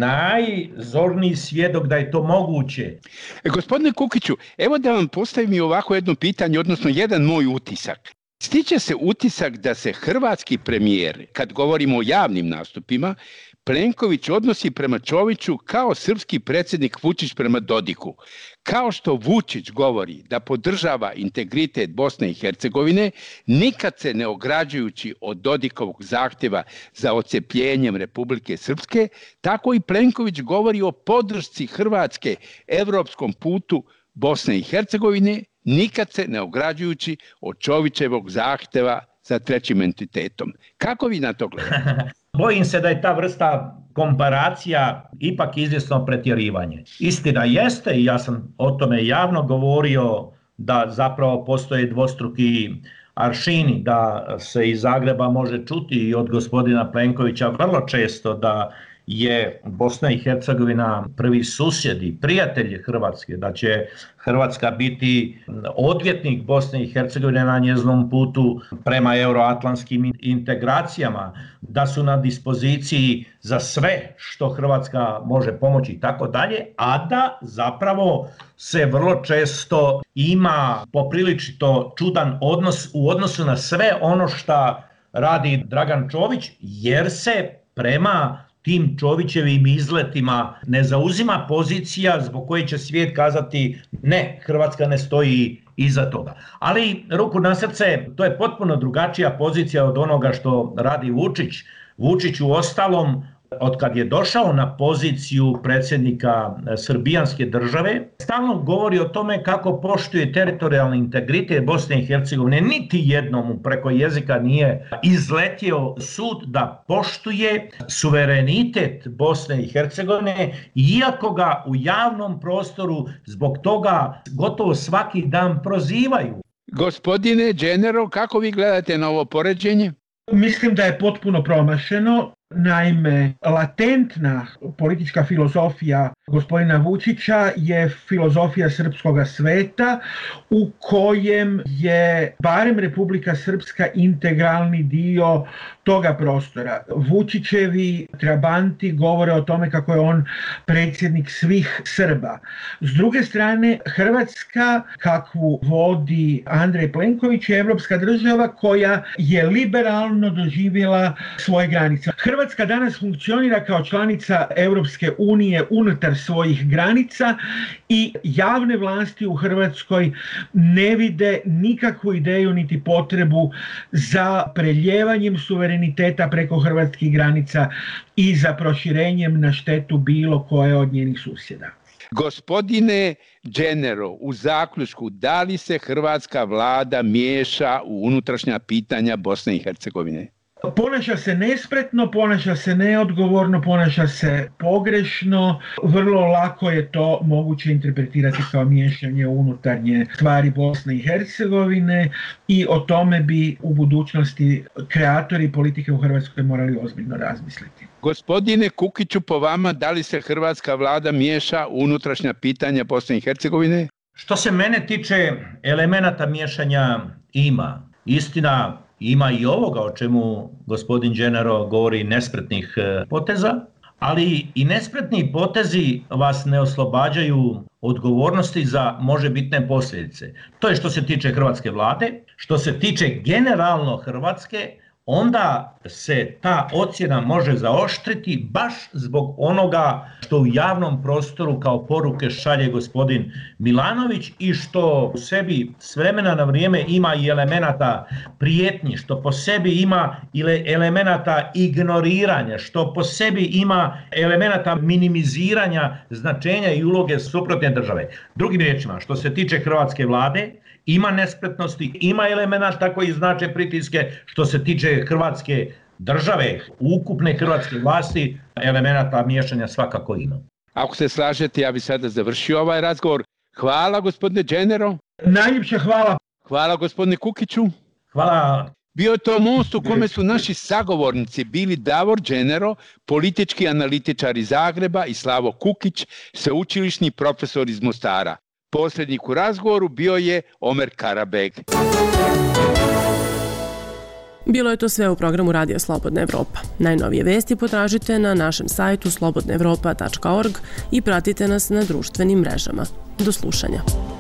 najzorniji svjedok da je to moguće. E, gospodine Kukiću, evo da vam postavim i ovako jedno pitanje, odnosno jedan moj utisak. Stiče se utisak da se hrvatski premijer, kad govorimo o javnim nastupima, Plenković odnosi prema Čoviću kao srpski predsjednik Vučić prema Dodiku. Kao što Vučić govori da podržava integritet Bosne i Hercegovine, nikad se ne ograđujući od Dodikovog zahtjeva za odcepljenjem Republike Srpske, tako i Plenković govori o podršci Hrvatske evropskom putu Bosne i Hercegovine, nikad se ne ograđujući od Čovićevog zahtjeva za trećim entitetom. Kako vi na to gledate? Bojim se da je ta vrsta komparacija ipak izvjesno pretjerivanje. Istina jeste, i ja sam o tome javno govorio, da zapravo postoje dvostruki aršini, da se iz Zagreba može čuti i od gospodina Plenkovića vrlo često da je Bosna i Hercegovina prvi susjedi, prijatelji Hrvatske, da će Hrvatska biti odvjetnik Bosne i Hercegovine na njezinom putu prema euroatlantskim integracijama, da su na dispoziciji za sve što Hrvatska može pomoći i tako dalje, a da zapravo se vrlo često ima popriličito čudan odnos u odnosu na sve ono što radi Dragan Čović, jer se prema tim Čovićevim izletima ne zauzima pozicija zbog koje će svijet kazati ne, Hrvatska ne stoji iza toga. Ali ruku na srce, to je potpuno drugačija pozicija od onoga što radi Vučić. Vučić u ostalom, od kad je došao na poziciju predsjednika srbijanske države, stalno govori o tome kako poštuje teritorijalni integritet Bosne i Hercegovine. Niti jednom mu preko jezika nije izletio sud da poštuje suverenitet Bosne i Hercegovine, iako ga u javnom prostoru zbog toga gotovo svaki dan prozivaju. Gospodine Dženero, kako vi gledate na ovo poređenje? Mislim da je potpuno promašeno. Naime, latentna politička filozofija gospodina Vučića je filozofija srpskoga sveta u kojem je barem Republika Srpska integralni dio toga prostora. Vučićevi trabanti govore o tome kako je on predsjednik svih Srba. S druge strane, Hrvatska, kakvu vodi Andrej Plenković, je evropska država koja je liberalno doživjela svoje granice. Hrvatska danas funkcionira kao članica Europske unije unutar svojih granica i javne vlasti u Hrvatskoj ne vide nikakvu ideju niti potrebu za preljevanjem suvereniteta preko hrvatskih granica i za proširenjem na štetu bilo koje od njenih susjeda. Gospodine Dženero, u zaključku, da li se hrvatska vlada miješa u unutrašnja pitanja Bosne i Hercegovine? Ponaša se nespretno, ponaša se neodgovorno, ponaša se pogrešno. Vrlo lako je to moguće interpretirati kao miješanje u unutarnje stvari Bosne i Hercegovine i o tome bi u budućnosti kreatori politike u Hrvatskoj morali ozbiljno razmisliti. Gospodine Kukiću, po vama, da li se hrvatska vlada miješa u unutrašnja pitanja Bosne i Hercegovine? Što se mene tiče, elemenata miješanja ima. Istina, ima i ovoga o čemu gospodin Dženero govori, nespretnih poteza, ali i nespretni potezi vas ne oslobađaju odgovornosti za možebitne posljedice. To je što se tiče hrvatske vlade. Što se tiče generalno Hrvatske, onda se ta ocjena može zaoštriti baš zbog onoga što u javnom prostoru kao poruke šalje gospodin Milanović i što u sebi s vremena na vrijeme ima i elemenata prijetnji, što po sebi ima i elemenata ignoriranja, što po sebi ima elemenata minimiziranja značenja i uloge suprotne države. Drugim riječima, što se tiče hrvatske vlade, ima nespretnosti, ima elemenata koji znače pritiske, što se tiče hrvatske države, ukupne hrvatske vlasti, elemenata miješanja svakako ima. Ako se slažete, ja bih sada završio ovaj razgovor. Hvala gospodine Dženero. Najljepša hvala. Hvala gospodine Kukiću. Hvala. Bio je to most u kome su naši sagovornici bili Davor Dženero, politički analitičar iz Zagreba, i Slavo Kukić, sveučilišni profesor iz Mostara. Posrednik u razgovoru bio je Omer Karabeg. Bilo je to sve u programu Radija Slobodna Evropa. Najnovije vesti potražite na našem sajtu slobodna evropa tačka org i pratite nas na društvenim mrežama. Do slušanja.